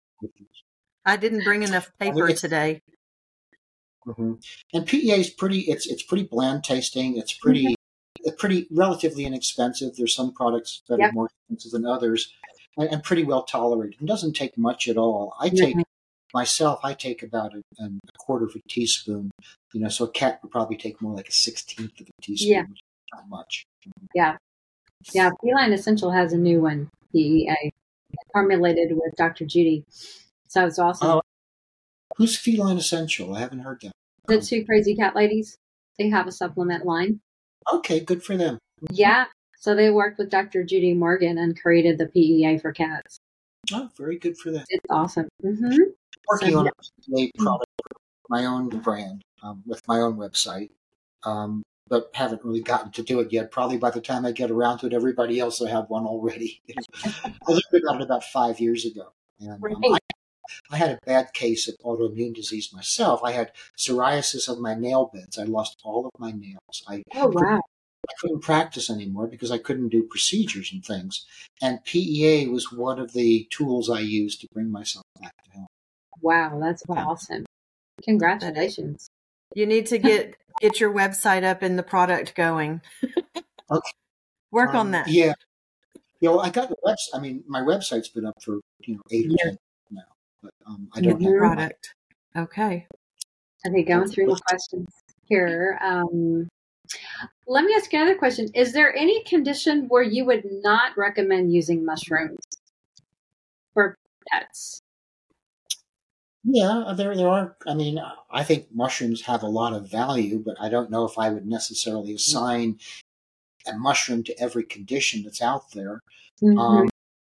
I didn't bring enough paper it's- today. hmm And P E A is pretty. It's it's pretty bland tasting. It's pretty it's pretty relatively inexpensive. There's some products that Yep. are more expensive than others, and, and pretty well tolerated. It doesn't take much at all. I take Mhm. myself. I take about a, a quarter of a teaspoon. You know, so a cat would probably take more like a sixteenth of a teaspoon. Yeah. Which is not much. Yeah. Yeah. Feline Essential has a new one, P E A, formulated with Doctor Judy. So it's awesome. Oh, who's Feline Essential? I haven't heard that. The two crazy cat ladies, they have a supplement line. Okay, good for them. Yeah. So they worked with Doctor Judy Morgan and created the P E A for cats. Oh, very good for them. It's awesome. Mm-hmm. Working So, on yeah. a P E A product for my own brand um, with my own website, um, but haven't really gotten to do it yet. Probably by the time I get around to it, everybody else will have one already. I learned about it about five years ago. And, um, Right. I, I had a bad case of autoimmune disease myself. I had psoriasis of my nail beds. I lost all of my nails. I Oh, wow. I couldn't practice anymore because I couldn't do procedures and things. And P E A was one of the tools I used to bring myself back to health. Wow. That's Wow. awesome. Congratulations. You need to get get your website up and the product going. Okay. Work Um, on that. Yeah. You know, I got the website. I mean, my website's been up for, you know, eight or Yeah. ten years now, but um, I Get don't the have product. Okay. Okay, going through the questions here. Um, let me ask you another question. Is there any condition where you would not recommend using mushrooms for pets? Yeah, there there are. I mean, I think mushrooms have a lot of value, but I don't know if I would necessarily assign a mushroom to every condition that's out there. Mhm. Um,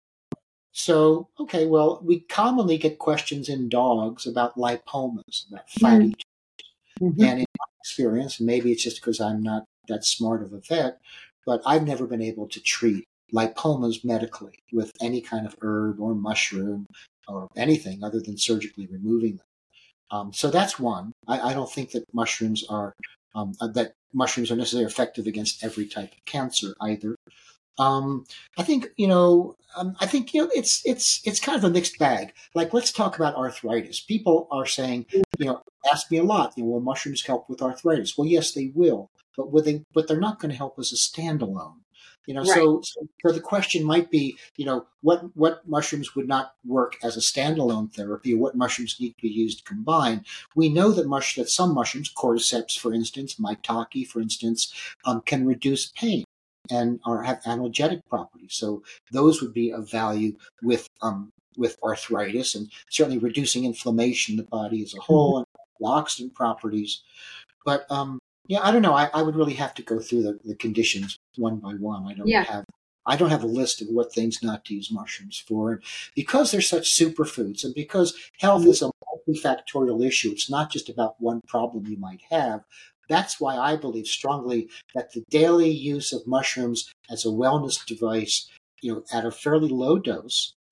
so, okay, well, we commonly get questions in dogs about lipomas, about fatty Mhm. And in my experience, maybe it's just because I'm not that smart of a vet, but I've never been able to treat lipomas medically with any kind of herb or mushroom or anything other than surgically removing them. Um, so that's one. I, I don't think that mushrooms are um, uh, that mushrooms are necessarily effective against every type of cancer either. Um, I think you know. Um, I think you know. It's it's it's kind of a mixed bag. Like let's talk about arthritis. People are saying, you know, ask me a lot. You know, will mushrooms help with arthritis? Well, yes, they will, but will they? But they're not going to help as a standalone. You know, Right. so, so so the question might be, you know, what what mushrooms would not work as a standalone therapy, or what mushrooms need to be used combined. We know that mush that some mushrooms, cordyceps, for instance, maitake, for instance, um, can reduce pain and are have analgesic properties. So those would be of value with um, with arthritis and certainly reducing inflammation in the body as a whole and antioxidant properties. But um, yeah, I don't know. I, I would really have to go through the, the conditions one by one. I don't Yeah. have I don't have a list of what things not to use mushrooms for. And because they're such superfoods and because health is a multifactorial issue, it's not just about one problem you might have. That's why I believe strongly that the daily use of mushrooms as a wellness device, you know, at a fairly low dose,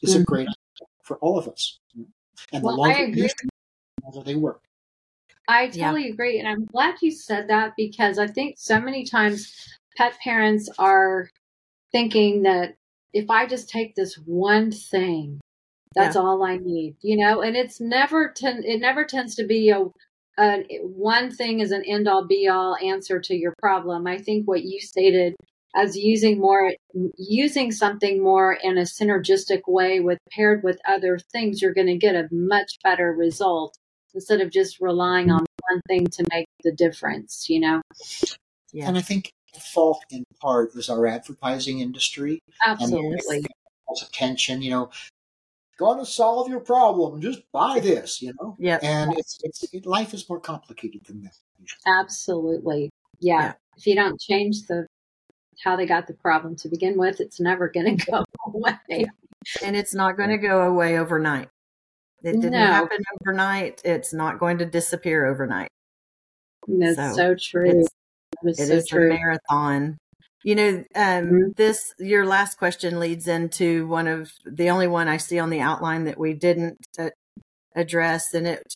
is mm-hmm. a great idea for all of us. And well, the longer I agree. you use them, the longer they work. I totally yeah. agree. And I'm glad you said that, because I think so many times pet parents are thinking that if I just take this one thing, that's yeah. all I need, you know, and it's never, ten- it never tends to be a, a, one thing is an end all be all answer to your problem. I think what you stated as using more, using something more in a synergistic way with paired with other things, you're going to get a much better result instead of just relying on one thing to make the difference, you know? Yeah. And I think the fault in part is our advertising industry. Absolutely. And attention, you know, going to solve your problem, just buy this, you know? Yeah. And it's, it's it, life is more complicated than that. Absolutely. Yeah. yeah. If you don't change the how they got the problem to begin with, it's never going to go away. And it's not going to go away overnight. It didn't no. happen overnight. It's not going to disappear overnight. That's so, so true. It's, It's it so is true. a marathon. You know, um, mm-hmm. this, your last question leads into one of the only one I see on the outline that we didn't uh, address. And it,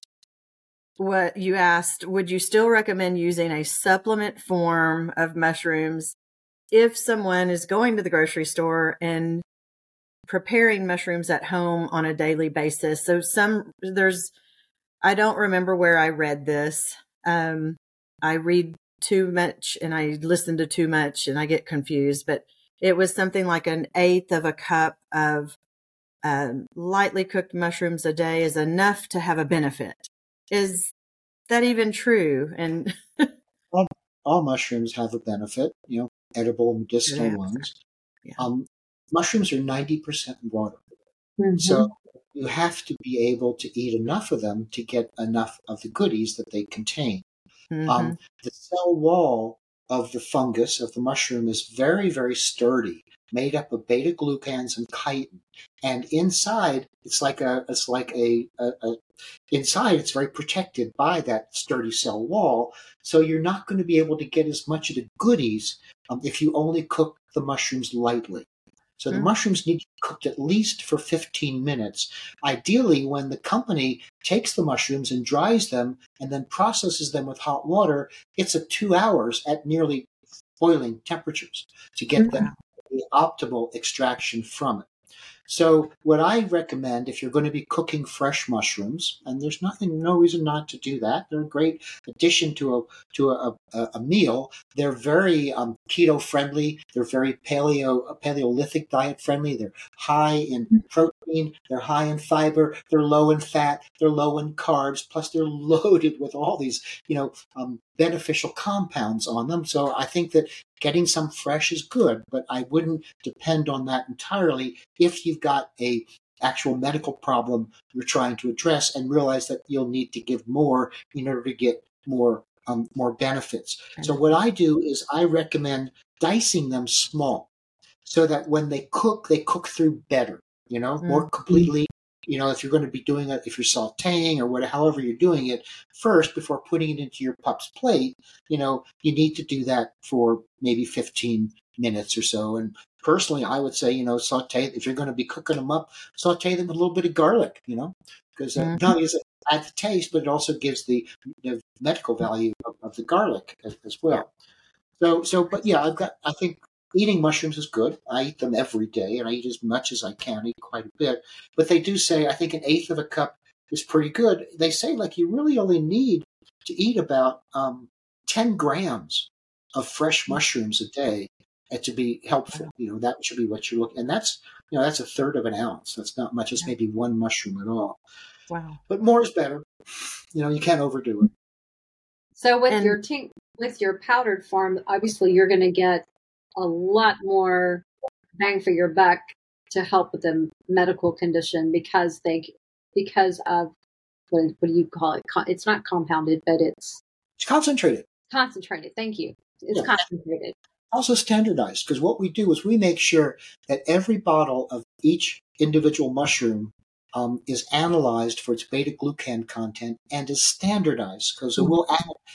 what you asked, would you still recommend using a supplement form of mushrooms if someone is going to the grocery store and preparing mushrooms at home on a daily basis? So some, there's, I don't remember where I read this. Um, I read too much and I listen to too much and I get confused, but it was something like an eighth of a cup of um, lightly cooked mushrooms a day is enough to have a benefit. Is that even true? And all, all mushrooms have a benefit, you know, edible and medicinal yeah. ones. Yeah. Um, mushrooms are ninety percent water. Mm-hmm. So you have to be able to eat enough of them to get enough of the goodies that they contain. Mm-hmm. Um, the cell wall of the fungus, of the mushroom, is very, very sturdy, made up of beta glucans and chitin. And inside, it's like a, it's like a, a, a, inside, it's very protected by that sturdy cell wall. So you're not going to be able to get as much of the goodies um, if you only cook the mushrooms lightly. So the mm-hmm. mushrooms need to be cooked at least for fifteen minutes. Ideally, when the company takes the mushrooms and dries them and then processes them with hot water, it's at two hours at nearly boiling temperatures to get mm-hmm. them the optimal extraction from it. So what I recommend, if you're going to be cooking fresh mushrooms, and there's nothing, no reason not to do that. They're a great addition to a to a, a, a meal. They're very um, keto friendly. They're very paleo paleolithic diet friendly. They're high in protein. They're high in fiber. They're low in fat. They're low in carbs. Plus, they're loaded with all these, you know, um, beneficial compounds on them. So I think that getting some fresh is good, but I wouldn't depend on that entirely if you've got a actual medical problem you're trying to address and realize that you'll need to give more in order to get more um, more benefits. So what I do is I recommend dicing them small so that when they cook, they cook through better, you know, mm-hmm. more completely. You know, if you're going to be doing it, if you're sauteing or whatever, however you're doing it first before putting it into your pup's plate, you know, you need to do that for maybe fifteen minutes or so. And personally, I would say, you know, saute, if you're going to be cooking them up, saute them with a little bit of garlic, you know, because uh, mm-hmm. not only does it add the taste, but it also gives the, the medical value of, of the garlic as, as well. So, so, but yeah, I've got, I think, eating mushrooms is good. I eat them every day, and I eat as much as I can. I eat quite a bit. But they do say, I think an eighth of a cup is pretty good. They say, like, you really only need to eat about um, ten grams of fresh mushrooms a day to be helpful. You know, that should be what you're looking. And that's, you know, that's a third of an ounce. That's not much. It's maybe one mushroom at all. Wow. But more is better. You know, you can't overdo it. So with and- your tink- with your powdered form, obviously you're going to get a lot more bang for your buck to help with the medical condition because they because of what, what do you call it? It's not compounded, but it's it's concentrated. Concentrated. Thank you. It's yeah. concentrated. Also standardized, because what we do is we make sure that every bottle of each individual mushroom um, is analyzed for its beta glucan content and is standardized because mm-hmm. it will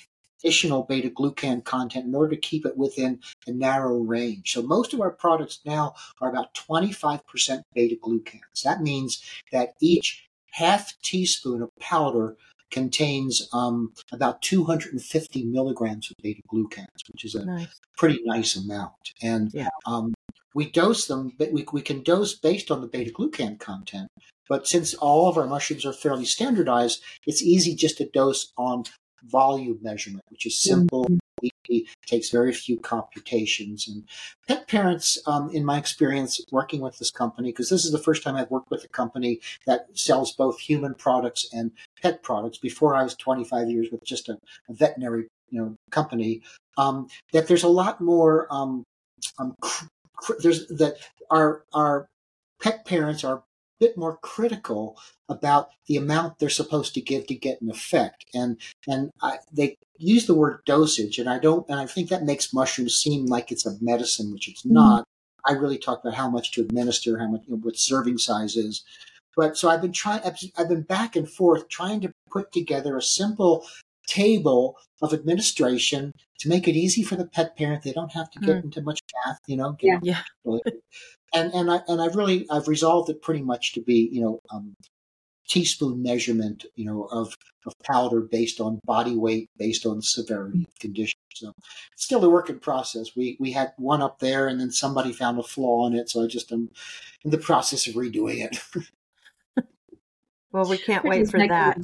additional beta glucan content in order to keep it within a narrow range. So most of our products now are about twenty-five percent beta glucans. That means that each half teaspoon of powder contains um, about two hundred fifty milligrams of beta glucans, which is a nice. pretty nice amount. And yeah. um, we dose them, but we, we can dose based on the beta glucan content. But since all of our mushrooms are fairly standardized, it's easy just to dose on volume measurement, which is simple, mm-hmm. easy, takes very few computations. And pet parents, um, in my experience working with this company, because this is the first time I've worked with a company that sells both human products and pet products. Before I was twenty-five years with just a, a veterinary, you know, company, um, that there's a lot more, um, um, cr- cr- there's that our, our pet parents are bit more critical about the amount they're supposed to give to get an effect, and and I, they use the word dosage, and I don't, and I think that makes mushrooms seem like it's a medicine, which it's not. I really talk about how much to administer, how much, you know, what serving size is. But so I've been trying, I've, I've been back and forth trying to put together a simple table of administration to make it easy for the pet parent. They don't have to get mm. into much math, you know. Yeah. yeah. And and I and I've really I've resolved it pretty much to be, you know, um, teaspoon measurement, you know, of, of powder based on body weight, based on severity of condition. So it's still a work in process. We we had one up there, and then somebody found a flaw in it, so I just am in the process of redoing it. Well, we can't wait for that.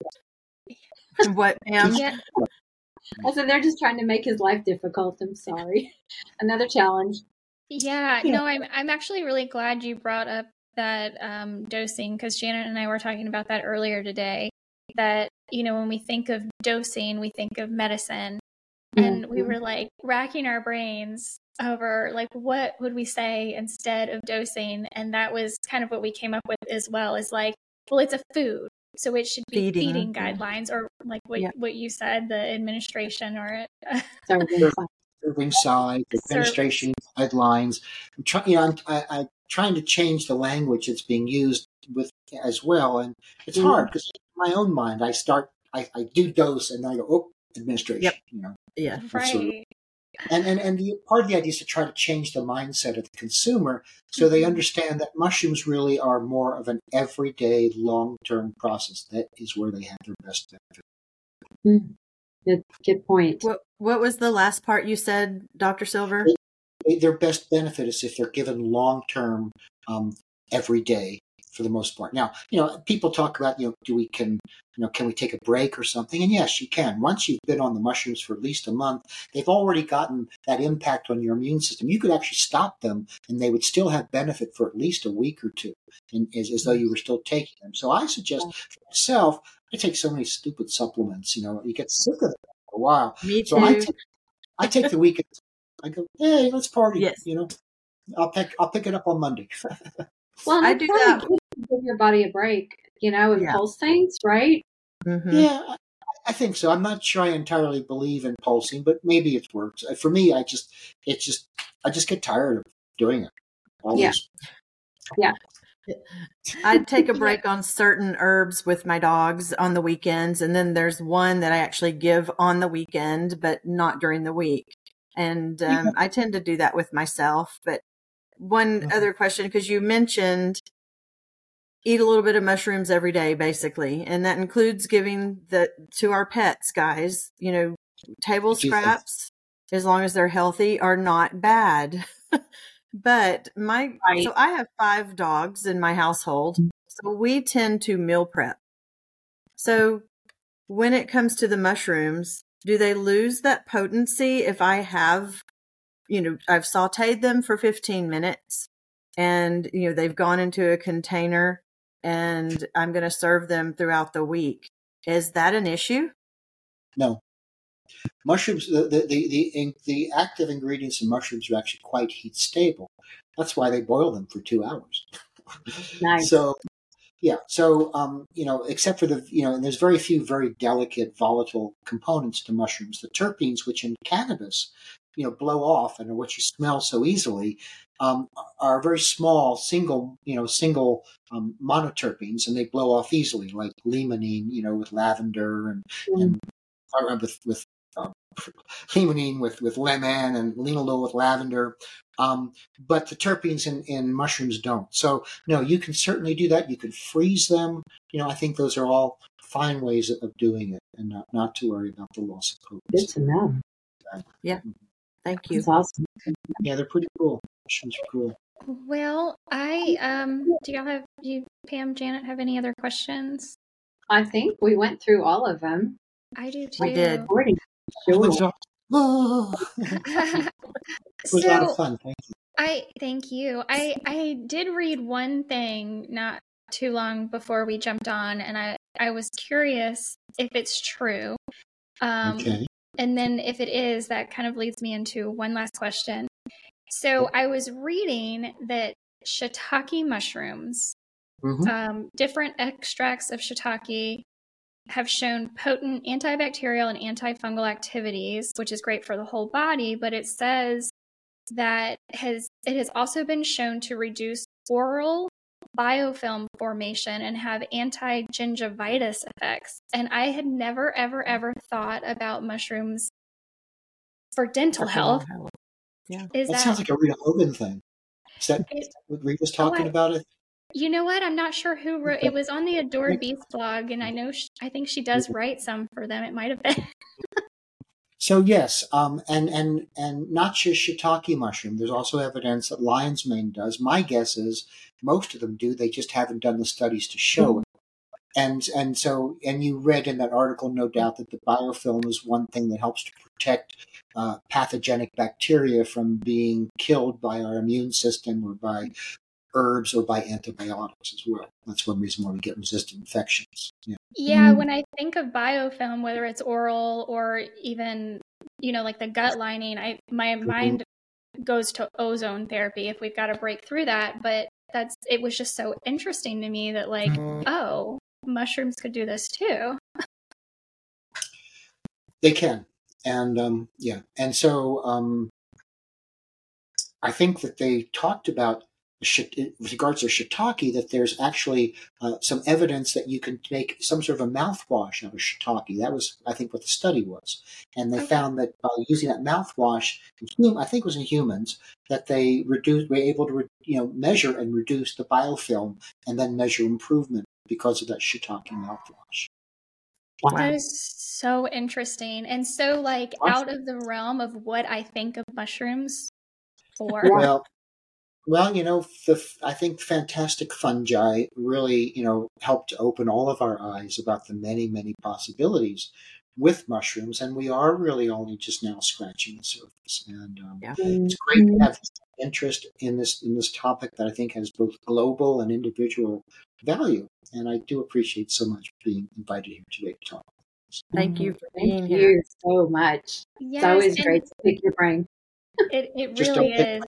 What, Pam? Yeah. I said they're just trying to make his life difficult. I'm sorry. Another challenge. Yeah, yeah, no, I'm I'm actually really glad you brought up that um, dosing, because Janet and I were talking about that earlier today. That, you know, when we think of dosing, we think of medicine, mm-hmm. and we were like racking our brains over like what would we say instead of dosing, and that was kind of what we came up with as well. Is like, well, it's a food, so it should be feeding, feeding guidelines, or like what yeah. what you said, the administration or serving size, administration guidelines. I'm trying, you know, I'm, I, I'm trying to change the language that's being used with as well, and it's mm. hard because in my own mind, I start, I, I do dose, and then I go, oh, administration. Yep. You know, yeah, right. Sort of, and and and the part of the idea is to try to change the mindset of the consumer so mm-hmm. they understand that mushrooms really are more of an everyday, long-term process. That is where they have their best benefit. Mm. Good, good point. What What was the last part you said, Doctor Silver? They, their best benefit is if they're given long-term, um, every day, for the most part. Now, you know, people talk about, you know, do we can, you know, can we take a break or something? And yes, you can. Once you've been on the mushrooms for at least a month, they've already gotten that impact on your immune system. You could actually stop them, and they would still have benefit for at least a week or two, and as, as though you were still taking them. So I suggest for myself, I take so many stupid supplements. You know, you get sick of them for a while. Me too. So I take, I take the weekend. I go, hey, let's party. Yes. You know, I'll pick I'll pick it up on Monday. Well, I do that. Give your body a break, you know, and yeah. pulse things, right? Mm-hmm. Yeah, I, I think so. I'm not sure I entirely believe in pulsing, but maybe it works. For me, I just, it's just, I just get tired of doing it. Always. Yeah. Yeah. I'd take a break on certain herbs with my dogs on the weekends. And then there's one that I actually give on the weekend, but not during the week. And um, yeah. I tend to do that with myself. But one mm-hmm. other question, because you mentioned eat a little bit of mushrooms every day, basically. And that includes giving the to our pets, guys. You know, table scraps, as long as they're healthy, are not bad. But my, right. so I have five dogs in my household. So we tend to meal prep. So when it comes to the mushrooms, do they lose that potency if I have, you know, I've sauteed them for fifteen minutes and, you know, they've gone into a container and I'm going to serve them throughout the week? Is that an issue? No. Mushrooms, the, the, the, the, the active ingredients in mushrooms are actually quite heat stable. That's why they boil them for two hours. Nice. So, yeah. So, um, you know, except for the, you know, and there's very few very delicate, volatile components to mushrooms. The terpenes, which in cannabis, you know, blow off and what you smell so easily, um, are very small, single, you know, single um, monoterpenes, and they blow off easily, like limonene, you know, with lavender and, mm. and or with, with um, limonene with, with lemon and linalool with lavender. Um, but the terpenes in, in mushrooms don't. So, no, you can certainly do that. You can freeze them. You know, I think those are all fine ways of doing it and not, not to worry about the loss of potency. Good to know. Yeah. Thank you. That's awesome. Yeah, they're pretty cool. Mushrooms are cool. Well, I um do y'all have you Pam, Janet have any other questions? I think we went through all of them. I do too. We did. Pretty sure. Oh, it was a lot of So fun. Thank you. I thank you. I I did read one thing not too long before we jumped on, and I I was curious if it's true. Um, Okay. And then if it is, that kind of leads me into one last question. So I was reading that shiitake mushrooms, Mhm. um, different extracts of shiitake have shown potent antibacterial and antifungal activities, which is great for the whole body, but it says that has it has also been shown to reduce oral biofilm formation and have anti-gingivitis effects. And I had never, ever, ever thought about mushrooms for dental For health. dental health. Yeah. Is That that, sounds like a Rita Hogan thing. Is that it- what Rita's Oh, talking I- about? It. you know what? I'm not sure who wrote it. Was on the Adored Beast blog, and I know sh I think she does write some for them. It might have been. So yes, um, and and and not just shiitake mushroom. There's also evidence that lion's mane does. My guess is most of them do. They just haven't done the studies to show it. And and so and you read in that article, no doubt, that the biofilm is one thing that helps to protect uh, pathogenic bacteria from being killed by our immune system or by herbs or by antibiotics as well. That's one reason why we get resistant infections. Yeah. Yeah, when I think of biofilm, whether it's oral or even, you know, like the gut lining, I my mind goes to ozone therapy if we've got to break through that. But that's it was just so interesting to me that like, oh, mushrooms could do this too. They can. And um, yeah. And so um, I think that they talked about with regards to shiitake, that there's actually uh, some evidence that you can make some sort of a mouthwash out of shiitake. That was, I think, what the study was. And they Okay. found that by using that mouthwash, I think it was in humans, that they reduced, were able to re, you know, measure and reduce the biofilm and then measure improvement because of that shiitake mouthwash. Wow. That is so interesting and so like Awesome. out of the realm of what I think of mushrooms for. Well, Well, you know, the, I think fantastic fungi really, you know, helped to open all of our eyes about the many, many possibilities with mushrooms, and we are really only just now scratching the surface. And um, Yeah. it's great to have interest in this in this topic that I think has both global and individual value. And I do appreciate so much being invited here today to talk. Thank you for being Thank here. you so much. Yes, It's always and great to pick your brain. It it Just really don't pick is.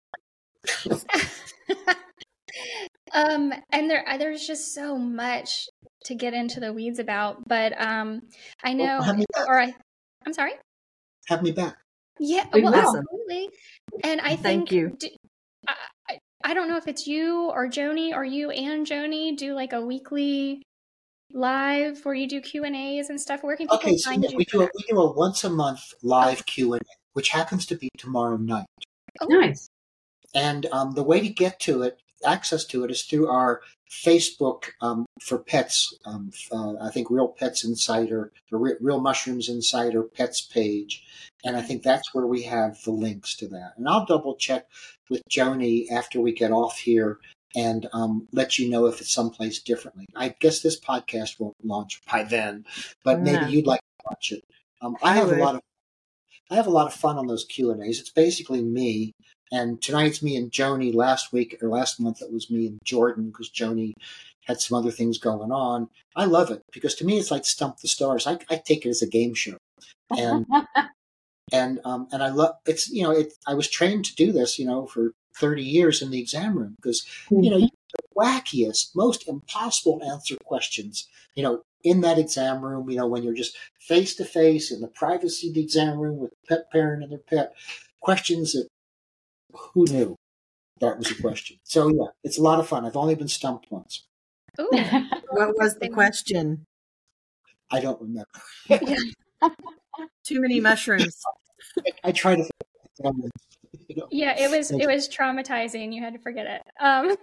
um, and there there's just so much to get into the weeds about, but um, I know, Well, have me back. or I, I'm sorry. Have me back. Yeah, We well, will. absolutely. And I Thank think, you. do, I, I I don't know if it's you or Joni, or you and Joni do like a weekly live where you do Q and A's and stuff. Where can people Okay, so find yeah, you? we for do a, that? we do a once a month live Q and A, which happens to be tomorrow night. Oh, Nice. And um, the way to get to it, access to it, is through our Facebook um, for pets. Um, uh, I think Real Pets Insider, the Re- Real Mushrooms Insider Pets page. And I think that's where we have the links to that. And I'll double check with Joni after we get off here and um, let you know if it's someplace differently. I guess this podcast won't launch by then, but maybe No. you'd like to watch it. Um, I I have would. a lot of I have a lot of fun on those Q and A's. It's basically me, and tonight's me and Joni. Last week or last month it was me and Jordan because Joni had some other things going on. I love it because to me it's like Stump the Stars. I, I take it as a game show, and and um and I love it's you know it. I was trained to do this you know for thirty years in the exam room because you know you get the wackiest, most impossible to answer questions. You know. In that exam room, you know, when you're just face to face in the privacy of the exam room with the pet parent and their pet, questions that who knew that was a question. So yeah, it's a lot of fun. I've only been stumped once. ooh, What was the question? I don't remember. Yeah. Too many mushrooms. I, I try to. Um, you know, Yeah, it was it was traumatizing. You had to forget it. Um,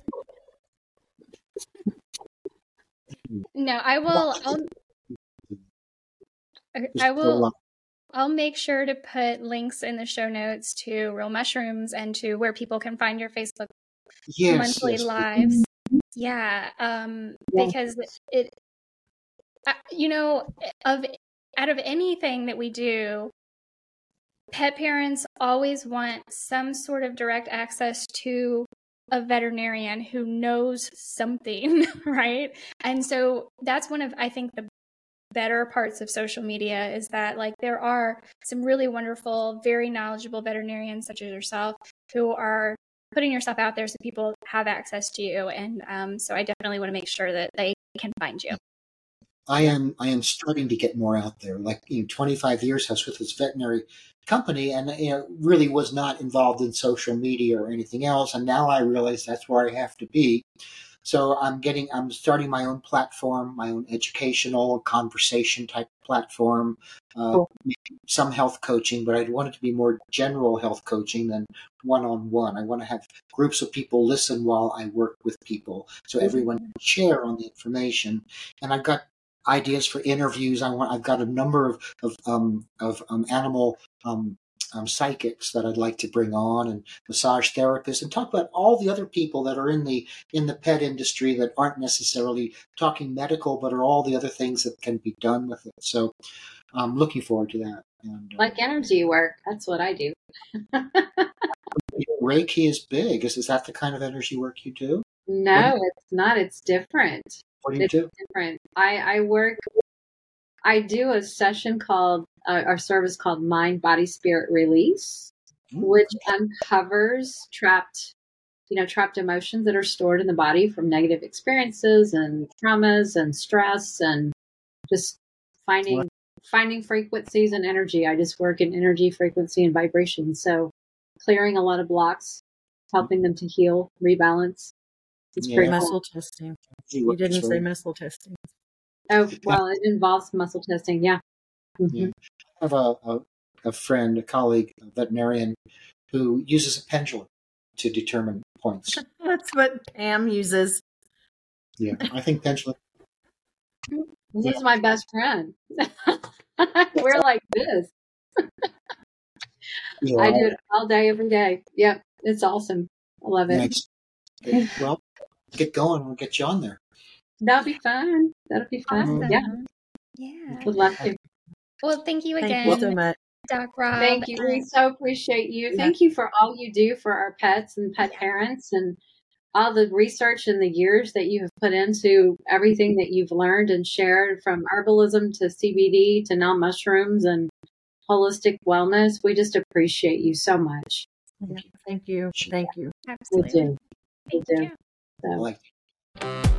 no, I will. I'll, I will. I'll make sure to put links in the show notes to Real Mushrooms and to where people can find your Facebook yes, monthly yes. lives. Yeah, um, because it, uh, you know, of out of anything that we do, pet parents always want some sort of direct access to a veterinarian who knows something, right? And so that's one of, I think, the better parts of social media is that, like, there are some really wonderful, very knowledgeable veterinarians such as yourself who are putting yourself out there so people have access to you. And um, so I definitely want to make sure that they can find you. I am I am starting to get more out there. Like, you know, twenty-five years I was with this veterinary company, and you know, really was not involved in social media or anything else. And now I realize that's where I have to be. So I'm getting I'm starting my own platform, my own educational conversation type platform. Uh, Cool. Some health coaching, but I want it to be more general health coaching than one on one. I want to have groups of people listen while I work with people, so everyone can share on the information. And I've got ideas for interviews. I want. I've got a number of of um, of um, animal um, um, psychics that I'd like to bring on, and massage therapists, and talk about all the other people that are in the in the pet industry that aren't necessarily talking medical, but are all the other things that can be done with it. So I'm looking forward to that. And, uh, Like energy work. That's what I do. Reiki is big. Is is that the kind of energy work you do? No, it's not. It's different. What do you It's do? different. I, I work, I do a session called, uh, our service called Mind, Body, Spirit Release, Mm. which uncovers trapped, you know, trapped emotions that are stored in the body from negative experiences and traumas and stress, and just finding, Right. finding frequencies and energy. I just work in energy, frequency, and vibration. So clearing a lot of blocks, helping them to heal, rebalance. It's Yeah. pretty cool. Muscle testing. Energy You work is didn't say very- muscle testing. Oh, well, it involves muscle testing. Yeah. Mhm. Yeah. I have a, a, a friend, a colleague, a veterinarian, who uses a pendulum to determine points. That's what Pam uses. Yeah, I think pendulum. He's my best friend. We're like this. Yeah, I do it all day, every day. Yep. It's awesome. I love it. Nice. Okay, well, get going. We'll get you on there. That'll be fun. That'll be fun. Awesome. Yeah. Yeah. Would love to. Well, thank you again, Thank you so much. Doc Rob. Thank you. We And- so appreciate you. Yeah. Thank you for all you do for our pets and pet Yeah. parents, and all the research and the years that you have put into everything that you've learned and shared, from herbalism to C B D to now mushrooms and holistic wellness. We just appreciate you so much. Yeah, thank you. Thank you. We Absolutely. do. Thank We do. you. I So. like